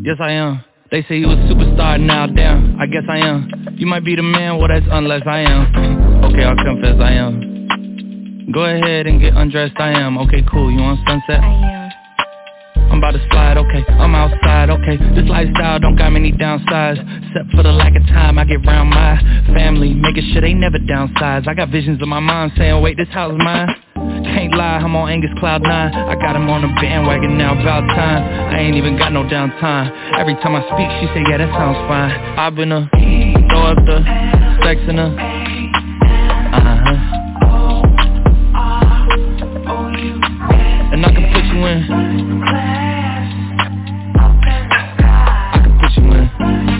Yes, I am. They say he was a superstar, now damn, I guess I am. You might be the man, well that's unless I am. Okay, I'll confess I am. Go ahead and get undressed, I am. Okay, cool, you on Sunset? I am. I'm about to slide, okay, I'm outside, okay. This lifestyle don't got many downsides, except for the lack of time I get round my family, making sure they never downsize. I got visions of my mind saying, wait, this house is mine. Can't lie, I'm on Angus Cloud nine. I got him on the bandwagon now, about time. I ain't even got no downtime. Every time I speak, she say, yeah, that sounds fine. I've been a throw up the sex in a uh-huh. And I can put you in. I can put you in.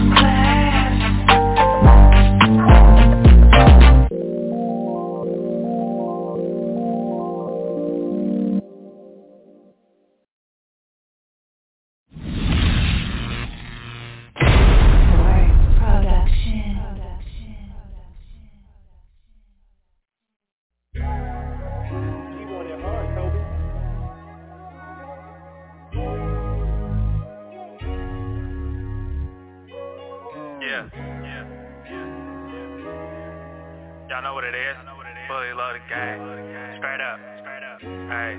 Y'all know what it is. Fully loaded gang. Straight up. Hey,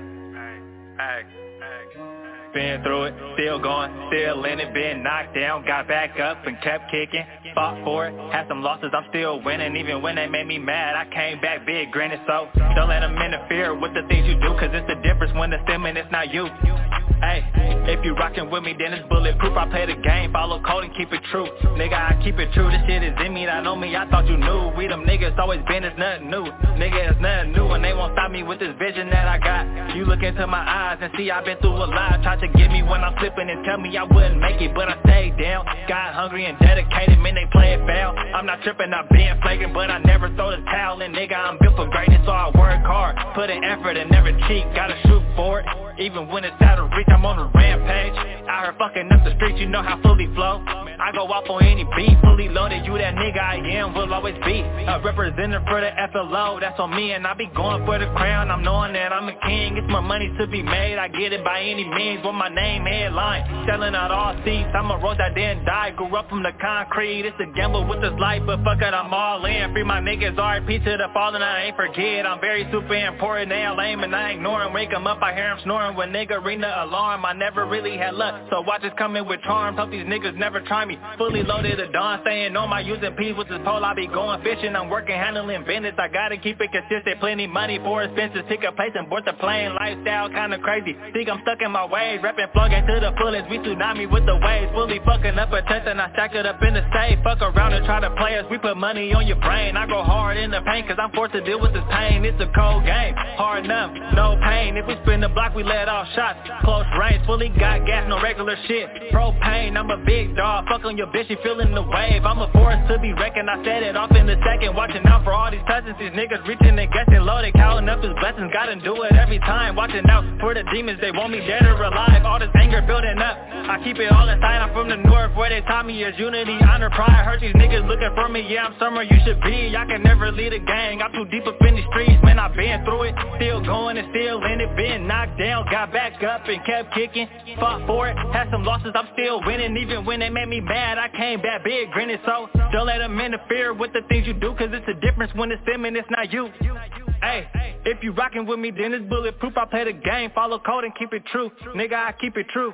hey, hey. Been through it, still going, still in it. Been knocked down, got back up and kept kicking. Fought for it, had some losses, I'm still winning. Even when they made me mad, I came back big, grinning. So don't let them interfere with the things you do, cause it's the difference when it's them and it's not you. Hey, if you rockin' with me, then it's bulletproof. I play the game, follow code and keep it true. Nigga, I keep it true, this shit is in me, not on me. I thought you knew, we them niggas always been, it's nothing new. Nigga, it's nothing new, and they won't stop me with this vision that I got. You look into my eyes and see I've been through a lot. Tried to get me when I'm slipping and tell me I wouldn't make it, but I stayed down. Got hungry and dedicated, man, they play it foul. I'm not tripping, I'm being flagrant, but I never throw the towel in. Nigga, I'm built for greatness, so I work hard. Put in effort and never cheat, gotta shoot for it. Even when it's out of reach, I'm on a rampage. Out here fucking up the streets, you know how fully flow. I go off on any beat, fully loaded, you that nigga I am, will always be a representative for the F L O, that's on me. And I be going for the crown, I'm knowing that I'm a king. It's my money to be made, I get it by any means. With my name headline, selling out all seats. I'm a rose that didn't die, grew up from the concrete. It's a gamble with this life, but fuck it, I'm all in. Free my niggas, R I P to the fallen, I ain't forget. I'm very super important, they all lame and I ignore them. Wake them up, I hear them snoring when nigga ring the alarm. I never really had luck, so watch us coming with charms. Hope these niggas never try me. Fully loaded at dawn, staying on my using P's with this pole. I be going fishing, I'm working, handling business. I gotta keep it consistent, plenty money for expenses. Pick a place and board the plane, lifestyle kinda crazy. Think I'm stuck in my ways, rapping plugging to the fullest. We tsunami with the waves, fully fucking up a test and I stack it up in the safe. Fuck around and try to play us, we put money on your brain. I go hard in the paint cause I'm forced to deal with this pain. It's a cold game, hard enough, no pain. If we spin the block, we let off shots. Close range, fully got gas, no regular shit. Propane, I'm a big dog, fuck on your bitch, she feeling the wave. I'm a force to be reckoned, I set it off in a second. Watching out for all these cousins, these niggas reaching and guessing loaded. Counting up his blessings, gotta do it every time. Watching out for the demons, they want me dead or alive. All this anger building up, I keep it all inside. I'm from the north, where they taught me is unity, honor, pride. Heard these niggas looking for me, yeah, I'm somewhere you should be. I can never lead a gang, I'm too deep up in the streets. Man, I've been through it, still going and still in it. Been knocked down, got back up and kept kicking. Fought for it, had some losses, I'm still winning. Even when they made me mad, I came back big, grinning. So don't let them interfere with the things you do, cause it's a difference when it's them and it's not you. Hey, if you rockin' with me, then it's bulletproof. I play the game, follow code and keep it true. Nigga, I keep it true.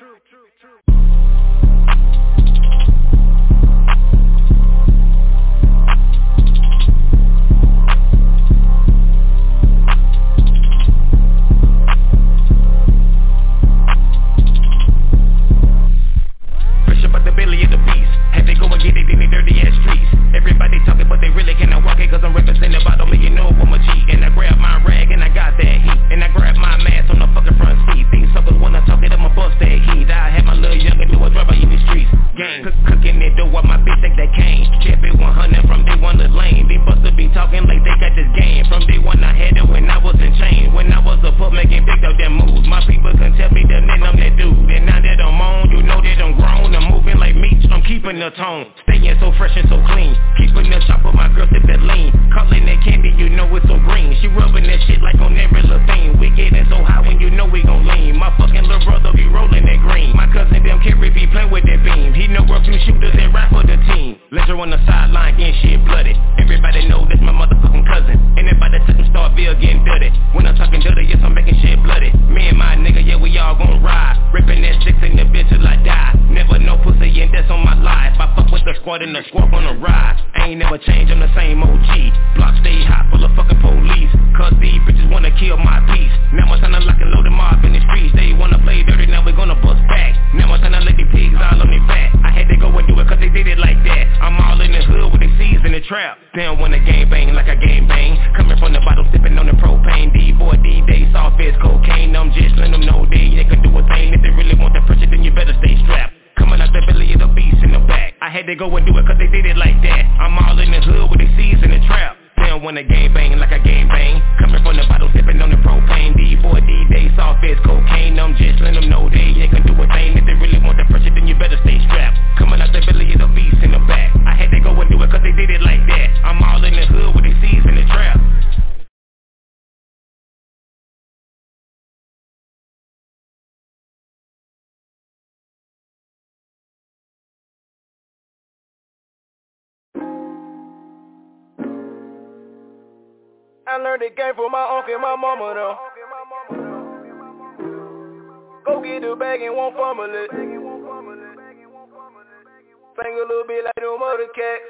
Everybody talking but they really cannot walk it, cause I'm representing about a million over I'm a G. And I grab my rag and I got that heat. And I grab my mask on the fucking front seat. These suckers when I talk it, I'ma bust that heat. I had my little younger do a driver in the streets. Gang, cook, cooking it, do what my bitch think they came. Kept it one hundred from day one to lane. These busters be talking like they got this game. From day one I had it when I was in chain. When I was a pup making big up them moves. My people can tell me that then I'm that dude. And now that I'm on, you know that I'm grown. I'm moving like meat, I'm keeping the tone. Staying so fresh and so clean. Keeping the shop with my girl sip that lean. Calling that candy, you know it's so green. She rubbing that shit like on every little thing. We getting so high when you know we gon' lean. My fucking little brother be rolling that green. My cousin them carry be playing with that starting to squawk on the rise. I ain't never changed, I'm the same O G. Block stay hot full of fucking police. Cause these bitches wanna kill my peace. Now I'm tryna lock and load them off in the streets. They wanna play dirty, now we gonna bust back. Now I'm tryna let these pigs all on their back. I had to go and do it cause they did it like that. I'm all in the hood with the seeds in the trap. They don't wanna gang bang like a gang bang. Coming from the bottle sipping on the propane. D-boy, D-day, soft as cocaine. I'm just letting them know they, they can do a thing. If they really want that pressure, then you better stay strapped. Coming out the belly of the beast in the back. I had to go and do it cause they did it like that. I'm all in the hood with the seeds in the trap. They don't wanna gang bang like a gang bang. Coming from the bottle sipping on the propane. D-boy, D-day, soft as cocaine. I'm just letting them know they, they can do a thing. If they really want that pressure, then you better stay strapped. Coming out the belly of the beast in the back. I had to go and do it cause they did it like that. I'm all in the hood with the seeds in the trap. I learned the game from my uncle and my mama though. Go get the bag and won't fumble it. Sing a little bit like them other cats.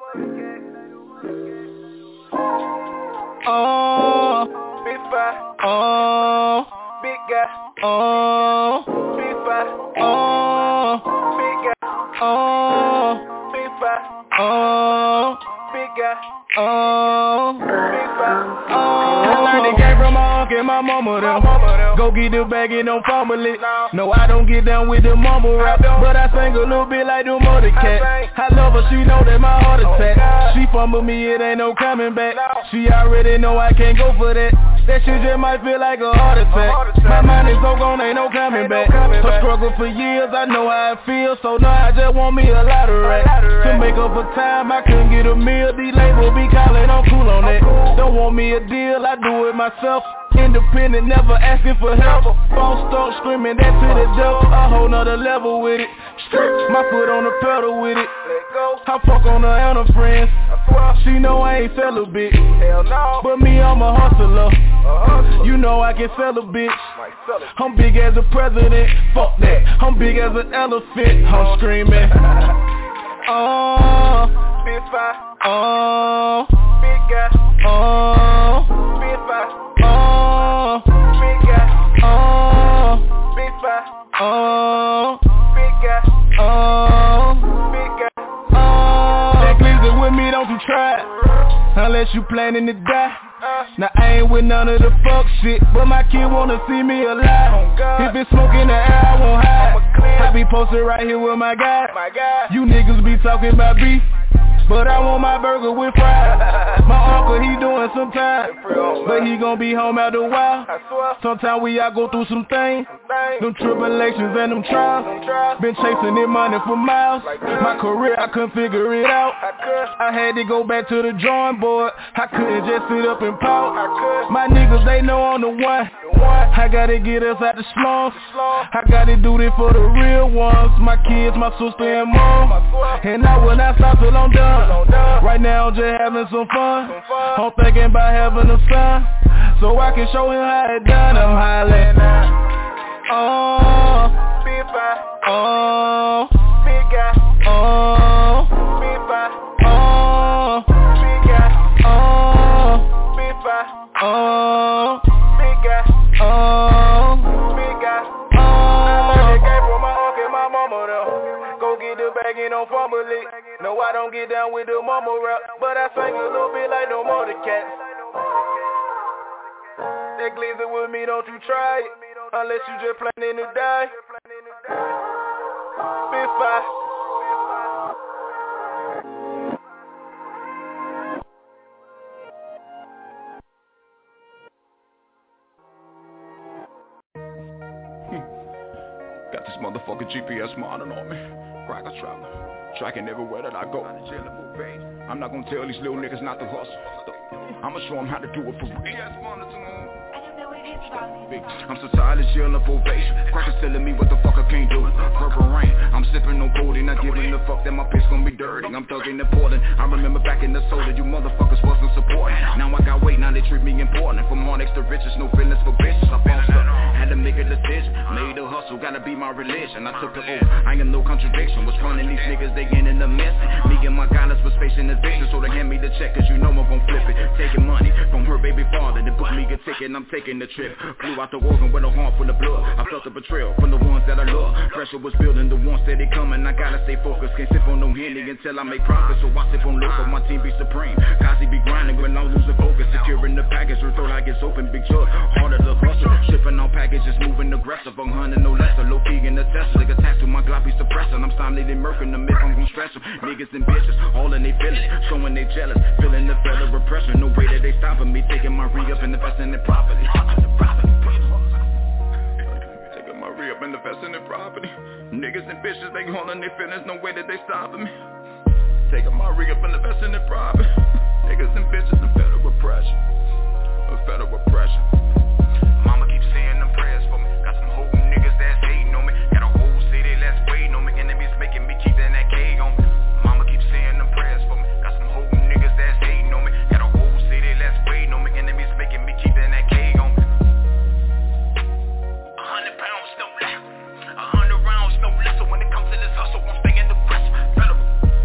Oh, big five. Oh, big guy. Oh, big five. Oh, big guy. Oh, big five. Oh, big guy. Oh, big five. Oh, I learned the game from my uncle and my mama though. Go get the bag and don't fumble it. No, I don't get down with the mumble rap, but I sing a little bit like them other cats. I love her, she know that my heart attack. She fumble me, it ain't no coming back. She already know I can't go for that. That shit just might feel like a heart attack. My mind is so gone, ain't no coming back. Her struggle for years, I know how it feels. So now I just want me a lot of rap. To make up for time, I couldn't get a meal. These labels be calling, I'm cool on that. Don't want me a deal, I do it myself. Independent, never asking for help. Phone stuck, screaming that to the devil. A whole nother level with it. My foot on the pedal with it. I fuck on her and her friends. She know I ain't celibate. But me, I'm a hustler. You know I can sell a bitch. I'm big as a president. Fuck that. I'm big as an elephant. I'm screaming. Oh, big five. Oh, big guy. Oh, big five. Oh, big guy. Oh, big five. Oh, big guy. Oh, big guy. Oh, that glizzy with me, don't you try it. Unless you planning to die. Now I ain't with none of the fuck shit, but my kid wanna see me alive. If it's smoke in the air, I won't hide. I be posted right here with my guy. You niggas be talking about beef, but I want my burger with fries. My uncle, he doing some time, but he gon' be home after a while. Sometimes we all go through some things, them tribulations and them trials. Been chasing this money for miles. My career, I couldn't figure it out. I had to go back to the drawing board. I couldn't just sit up and pout. My niggas, they know I'm the one. I gotta get us out the slums. I gotta do this for the real ones. My kids, my sister and mom. And I will not stop till I'm done. Right now I'm just having some fun. I'm thinking about having a son, so I can show him how it done. I'm hollering. Oh, big five. Oh, big guy. Oh, big five. Oh, big guy. Oh, big five. Oh, big guy. Oh, big guy. Oh, I learned the game from my uncle and my mama though. Go get the bag and don't fumble it. No, I don't get down with the mumble rap, but I sing a little bit like no other cats. That glizzy with me, don't you try it, unless you just planning to die. Big five. Got this motherfucking G P S monitoring on me. Cracker traveler, tracking everywhere that I go. I'm not gonna tell these little niggas not to hustle. I'ma show them how to do it for real. I'm so tired of jail up ovation. Crackers telling me what the fuck I can't do. Purple rain, I'm sipping on cold and not giving a fuck that my piss gon' be dirty. I'm thugging in Portland. I remember back in the soda, you motherfuckers wasn't supporting. Now I got weight, now they treat me important. From Hornex to riches, no feelings for bitches. I bossed up. had to make a decision. Made a hustle, gotta be my religion. I took the oath, I ain't no contradiction. Was running these niggas, they getting the mess. Me and my goddess was facing eviction, so they hand me the check, cause you know I'm gon' flip it. Taking money from her baby father, they book me a ticket, and I'm taking the trip. Flew out the organ with a heart full of blood. I felt the betrayal from the ones that I love. Pressure was building, the ones that they coming. I gotta stay focused, can't sip on no Henny until I make profit. So I sip on local, my team be supreme. Kazi be grinding when I'm losing focus. Securing the package, her throat like it's open, big jug. Harder to hustle, shipping on packages, moving aggressive. one hundred no lesser, low key in the Tesla. They attached to my Glock, be suppressor. I'm stimulating murk in the myth, I'm gon' stress them. Niggas and bitches, all in they feelings, showing they jealous. Feeling the federal repression, no way that they stopping me. Taking my re-up and investing in property. Taking my re-up and investing in property. Niggas and bitches, they holding their feelings, no way that they stopping me. Taking my re-up and investing in property. Niggas and bitches and federal repression. Federal repression. Mama keeps saying them prayers for me. Got some whole niggas that's hating on me. Got a whole city that's waiting on me. Enemies making me keep that cake on me. Mama keeps saying them prayers for me. Got some whole niggas that's hating on me. Got a whole city that's waiting on me. Enemies making me keep that cake on me. A hundred pounds, no less. A hundred rounds, no less. So when it comes to this hustle, I'm staying the press. Federal.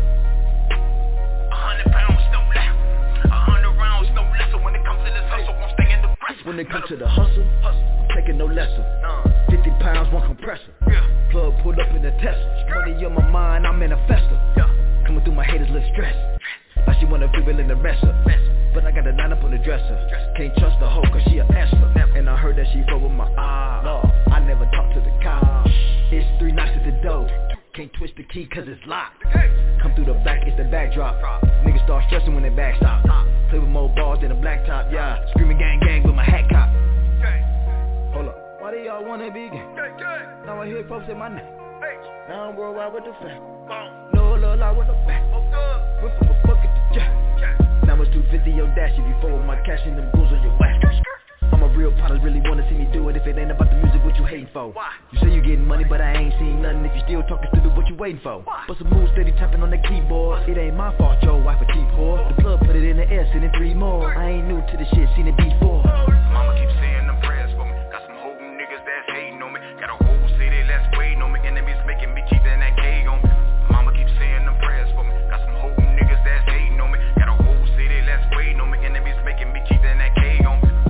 A hundred pounds, no less. A hundred rounds, no less. So when it comes to this hustle, I'm staying the press. When it comes to the hustle, I'm taking no lesser. Fifty pounds, one compressor. Plug pulled up in the Tesla. Money on my mind, I'm manifestor. Coming through my haters, little stress. Like she wanna be willing to wrestle. But I got a line up on the dresser. Can't trust the hoe cause she a Esther. And I heard that she roll with my eye. No, I never talk to the cop. It's three knocks at the door. Can't twist the key cause it's locked. Come through the back, it's the backdrop. Niggas start stressing when they backstop. Play with more balls than a blacktop, yeah. Screaming gang gang with my hat cop. Hold up, why do y'all wanna be gang? Now I hear folks say my name. Now I'm worldwide with the fam. No love lie with the back. Whip up a bucket to jack. Now it's two fifty your dash if you forward my cash and them goons on your whack. I'm a real partner, really wanna see me do it. If it ain't about the music, what you hating for? You say you getting money, but I ain't seen nothing. If you still talking stupid, what you waiting for? But some moves steady tapping on the keyboard. It ain't my fault, your wife a cheap whore. The plug put it in the air, sending three more. I ain't new to the shit, seen it before. Mama keeps saying them prayers for me. Got some whole niggas that's hating on me. Got a whole city that's waiting on me. Enemies making me keep that cake on me. Mama keeps saying them prayers for me. Got some whole niggas that's hating on me. Got a whole city that's waiting on me. Enemies making me keep that cake on me.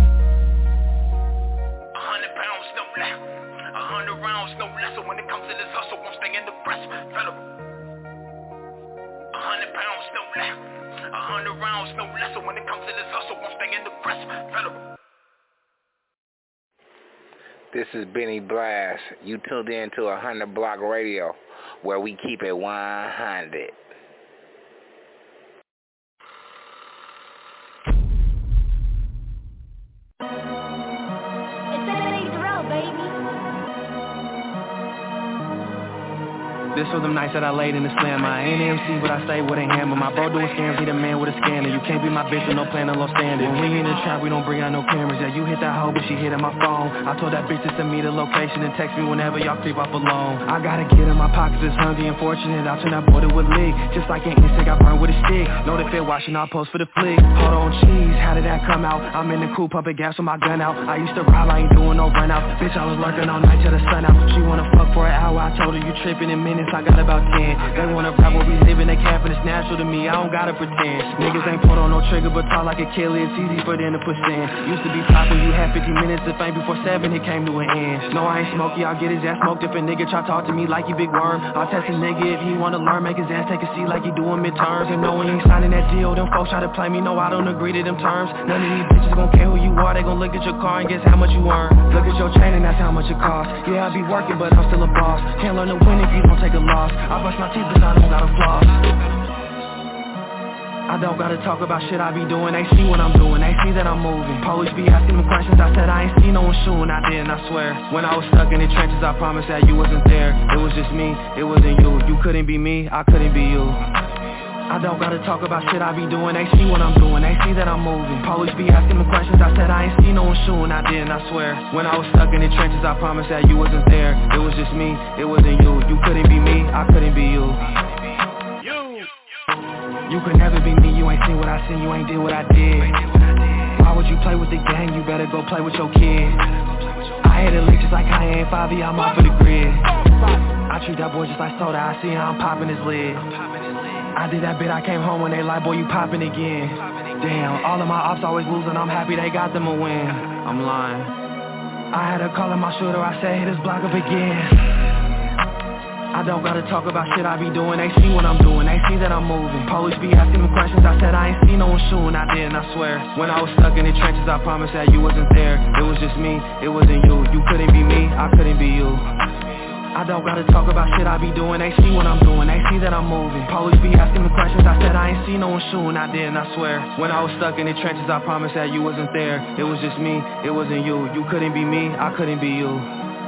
A hundred pounds, no less. A hundred rounds, no less. So when it comes to this hustle, I'm staying the press. Federal. A hundred pounds, no less. A hundred rounds, no less. So when it comes to this hustle, I'm staying the press. Federal. This is Benny Blast. You tuned in to one hundred Block Radio, where we keep it one hundred. This was them nights that I laid in the slam. I ain't M C, but I stay with a hammer. My bro doing scams, he the man with a scanner. You can't be my bitch with no plan of low standard. When we in the trap, we don't bring out no cameras. Yeah, you hit that hoe, but she hit at my phone. I told that bitch to send me the location and text me whenever y'all creep off alone. I gotta get in my pockets, it's hungry and fortunate. I turn that boy to a lick. Just like an insect, I burn with a stick. Know the fit watching, I'll post for the flick. Hold on, cheese, how did that come out? I'm in the coupe, pumping gas with my gun out. I used to ride, I ain't doing no run out. Bitch, I was lurking all night till the sun out. She wanna fuck for an hour, I told her you tripping in minutes, I got about ten. They wanna rap what we living, they capping, it's natural to me, I don't gotta pretend. Niggas ain't put on no trigger, but talk like a killer, it's easy for them to push in. Used to be pop when you had fifty minutes of fame, before seven it came to an end. No, I ain't smoky, I'll get his ass smoked if a nigga try talk to me like he big worm. I'll test a nigga if he wanna learn, make his ass take a seat like he doing midterms. And no, he ain't signing that deal, them folks try to play me, no, I don't agree to them terms. None of these bitches gon' care who you are, they gon' look at your car and guess how much you earn. Look at your chain and that's how much it costs. Yeah, I be working, but I'm still a boss. Can't learn to win if you don't take a loss. I brush my teeth, but I don't got a floss. I don't gotta talk about shit I be doing. They see what I'm doing, they see that I'm moving. Police be asking them questions, I said I ain't seen no one shooting. I didn't, I swear. When I was stuck in the trenches, I promised that you wasn't there. It was just me, it wasn't you. You couldn't be me, I couldn't be you. I don't gotta talk about shit I be doing. They see what I'm doing, they see that I'm moving. Police be asking them questions, I said I ain't seen no one shooting. I didn't, I swear. When I was stuck in the trenches, I promised that you wasn't there. It was just me, it wasn't you. You couldn't be me, I couldn't be you. You could never be me, you ain't seen what I seen, you ain't did what I did. Why would you play with the gang, you better go play with your kid. I hit it lick just like Kanye and Favi, I'm off of the grid. I treat that boy just like soda, I see how I'm popping his lid. I did that bit, I came home when they like, boy, you popping again. Damn, all of my ops always losing, I'm happy they got them a win. I'm lying. I had a call on my shoulder, I said hit this block up again. I don't gotta talk about shit I be doing, they see what I'm doing, they see that I'm moving. Police be asking them questions, I said I ain't seen no one shooting, I didn't, I swear. When I was stuck in the trenches, I promised that you wasn't there. It was just me, it wasn't you. You couldn't be me, I couldn't be you. I don't gotta talk about shit I be doing, they see what I'm doing, they see that I'm moving. Police be asking me questions, I said I ain't seen no one shooting, I didn't, I swear. When I was stuck in the trenches, I promised that you wasn't there. It was just me, it wasn't you. You couldn't be me, I couldn't be you.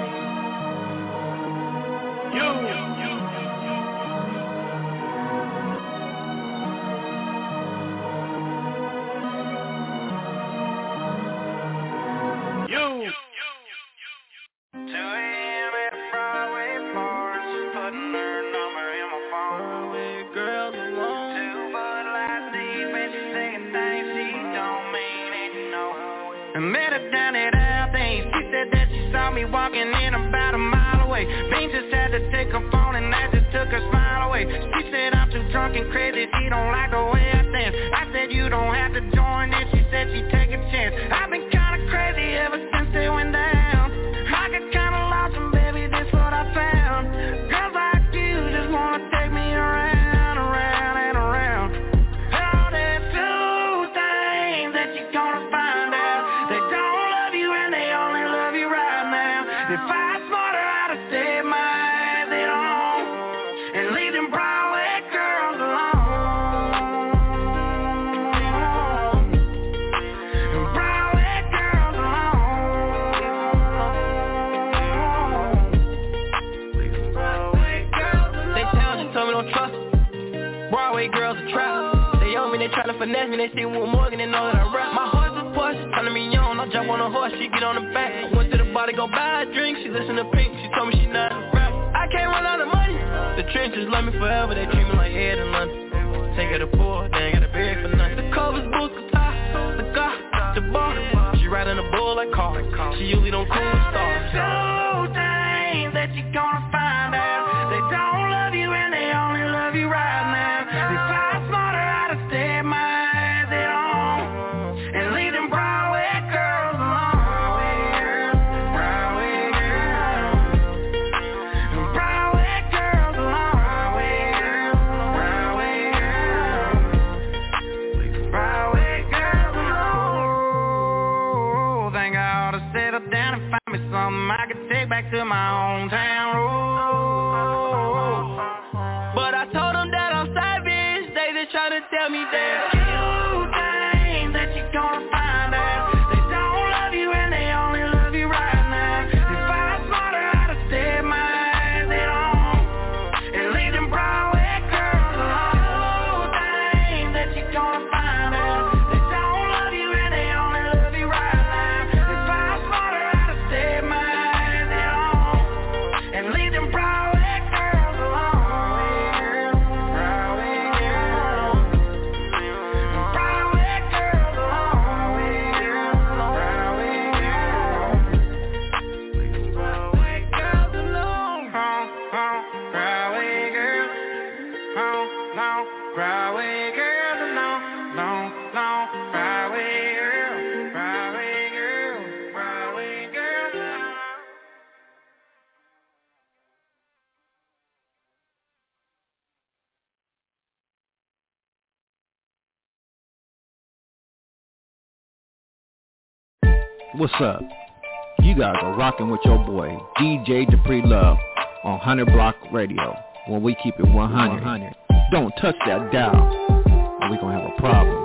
What's up? You guys are rocking with your boy, D J Dupree Love, on one hundred Block Radio, where we keep it one hundred. Don't touch that dial, or we're going to have a problem.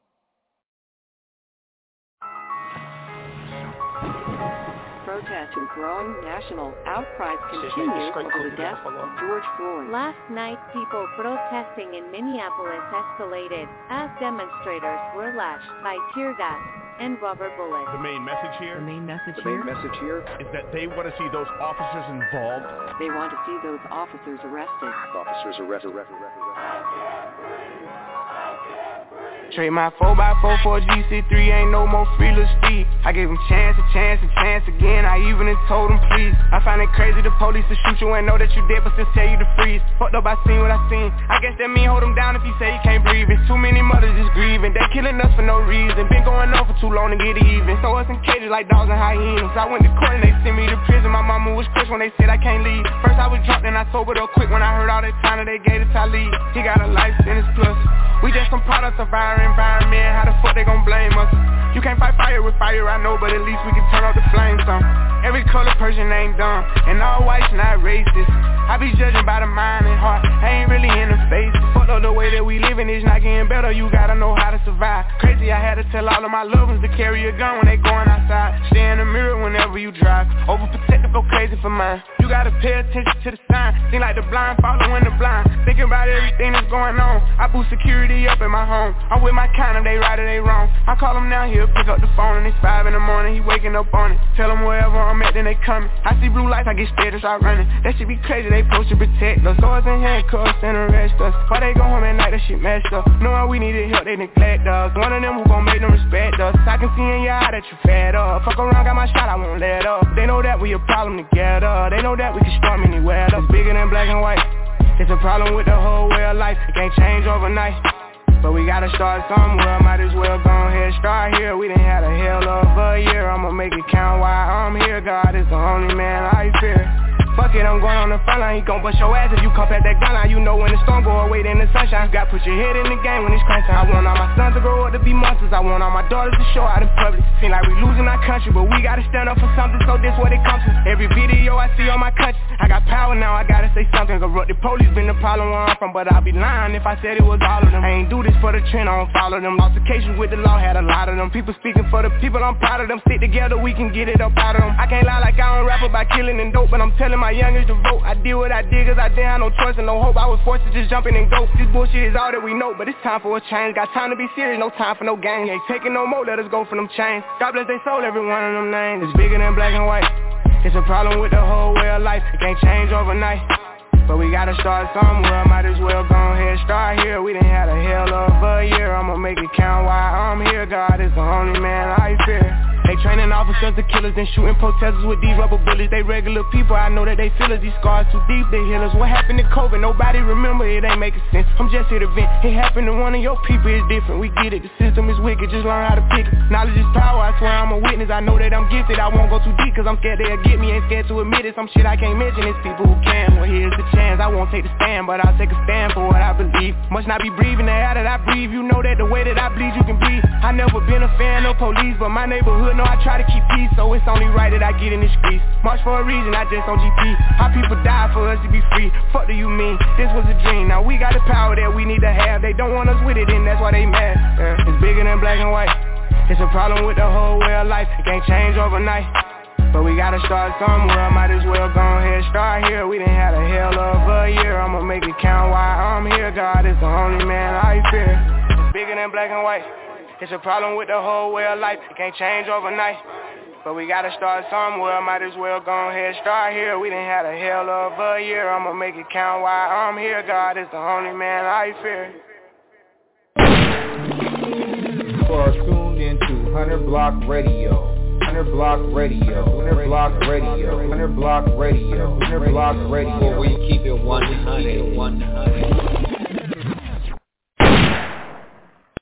Protest and growing national outcries continue over the death of George Floyd. Last night, people protesting in Minneapolis escalated as demonstrators were lashed by tear gas and rubber bullets. The main message here, The main message the here main message here is that they want to see those officers involved. They want to see those officers arrested. Officers arrested. arrested, arrested, arrested. Trade my four by four for a G C three, ain't no more free little Steve. I gave him chance, a chance, a chance again. I even told him please. I find it crazy the police to shoot you and know that you dead but still tell you to freeze. Fucked up, I seen what I seen. I guess that mean hold him down if he say he can't breathe. It's too many mothers just grieving. They killing us for no reason. Been going on for too long to get even. Throw us in cages like dogs and hyenas. I went to court and they sent me to prison. My mama was crushed when they said I can't leave. First I was drunk, then I sobered up quick when I heard all that time that they gave to Talib. He got a life sentence plus. We just some products of our environment. How the fuck they gon' blame us? You can't fight fire with fire, I know, but at least we can turn off the flames some. Every color person ain't dumb, and all whites not racist. I be judging by the mind and heart, I ain't really in the face. Fuck up the way that we living is not getting better, you gotta know how to survive. Crazy, I had to tell all of my loved ones to carry a gun when they going outside. Stay in the mirror whenever you drive, overprotective, go crazy for mine. You gotta pay attention to the sign, seem like the blind following the blind. Thinking about everything that's going on, I boost security up in my home. I'm with my kind of, they right or they wrong. I call them now, he'll pick up the phone and it's five in the morning, he waking up on it. Tell them wherever I'm at, then they coming. I see blue lights, I get scared and start running. That shit be crazy, they supposed to protect us. Swords and handcuffs and arrest us. Why they go home at night, that shit messed up. Knowing we needed help, they neglect us. One of them who gon' make them respect us. I can see in your eye that you fed up. Fuck around, got my shot, I won't let up. They know that we a problem together. They know that we can storm anywhere. It's bigger than black and white. It's a problem with the whole way of life. It can't change overnight, but we gotta start somewhere. Might as well go ahead, start here. We done had a hell of a year. I'ma make it count while I'm here. God is the only man I fear. Fuck it, I'm going on the front line. He gon' bust your ass if you come past that gun line. You know when the storm go away, then the sunshine. You gotta put your head in the game when it's crunch time. I want all my sons to grow up to be monsters. I want all my daughters to show out in public. Seem like we losing our country, but we gotta stand up for something. So this what it comes to. Every video I see on my country, I got power now, I gotta say something. Corrupt the police been the problem where I'm from, but I'd be lying if I said it was all of them. I ain't do this for the trend, I don't follow them. Lost occasions with the law, had a lot of them. People speaking for the people, I'm proud of them. Stick together, we can get it up out of them. I can't lie like I don't rap about killing and dope, but I'm telling my youngest to vote. I did what I did cause I didn't have no choice and no hope. I was forced to just jump in and go. This bullshit is all that we know, but it's time for a change. Got time to be serious, no time for no game. Ain't taking no more, let us go for them chains. God bless they soul, every one of them names. It's bigger than black and white. It's a problem with the whole way of life. It can't change overnight, but we gotta start somewhere. Might as well go ahead, start here. We done had a hell of a year. I'ma make it count while I'm here. God is the only man I fear. They training officers to killers and shooting protesters with these rubber bullets. They regular people, I know that they feel us. These scars too deep, they heal us. What happened to COVID? Nobody remember, it ain't making sense. I'm just here to vent. It happened to one of your people, it's different. We get it, the system is wicked, just learn how to pick it. Knowledge is power, I swear I'm a witness. I know that I'm gifted, I won't go too deep cause I'm scared they'll get me. Ain't scared to admit it, some shit I can't mention. It's people who can, well here's the chance. I won't take the stand, but I'll take a stand for what I believe. Must not be breathing the air that I breathe. You know that the way that I bleed, you can breathe. I never been a fan of police, but my neighborhood know I try to keep peace, so it's only right that I get in the streets. March for a reason, I just on G P. How people die for us to be free. Fuck do you mean? This was a dream. Now we got the power that we need to have. They don't want us with it, and that's why they mad. Yeah. It's bigger than black and white. It's a problem with the whole way of life. It can't change overnight, but we gotta start somewhere. Might as well go ahead, start here. We done had a hell of a year. I'ma make it count while I'm here. God is the only man I fear. It's bigger than black and white. It's a problem with the whole way of life. It can't change overnight, but we gotta start somewhere. Might as well go ahead, start here. We done had a hell of a year. I'ma make it count while I'm here. God is the only man I fear. You are tuned into Hunter Block Radio. Hunter Block Radio. Hunter Block Radio. Hunter Block Radio. Hunter Block Radio. Where we keep it one hundred. one hundred.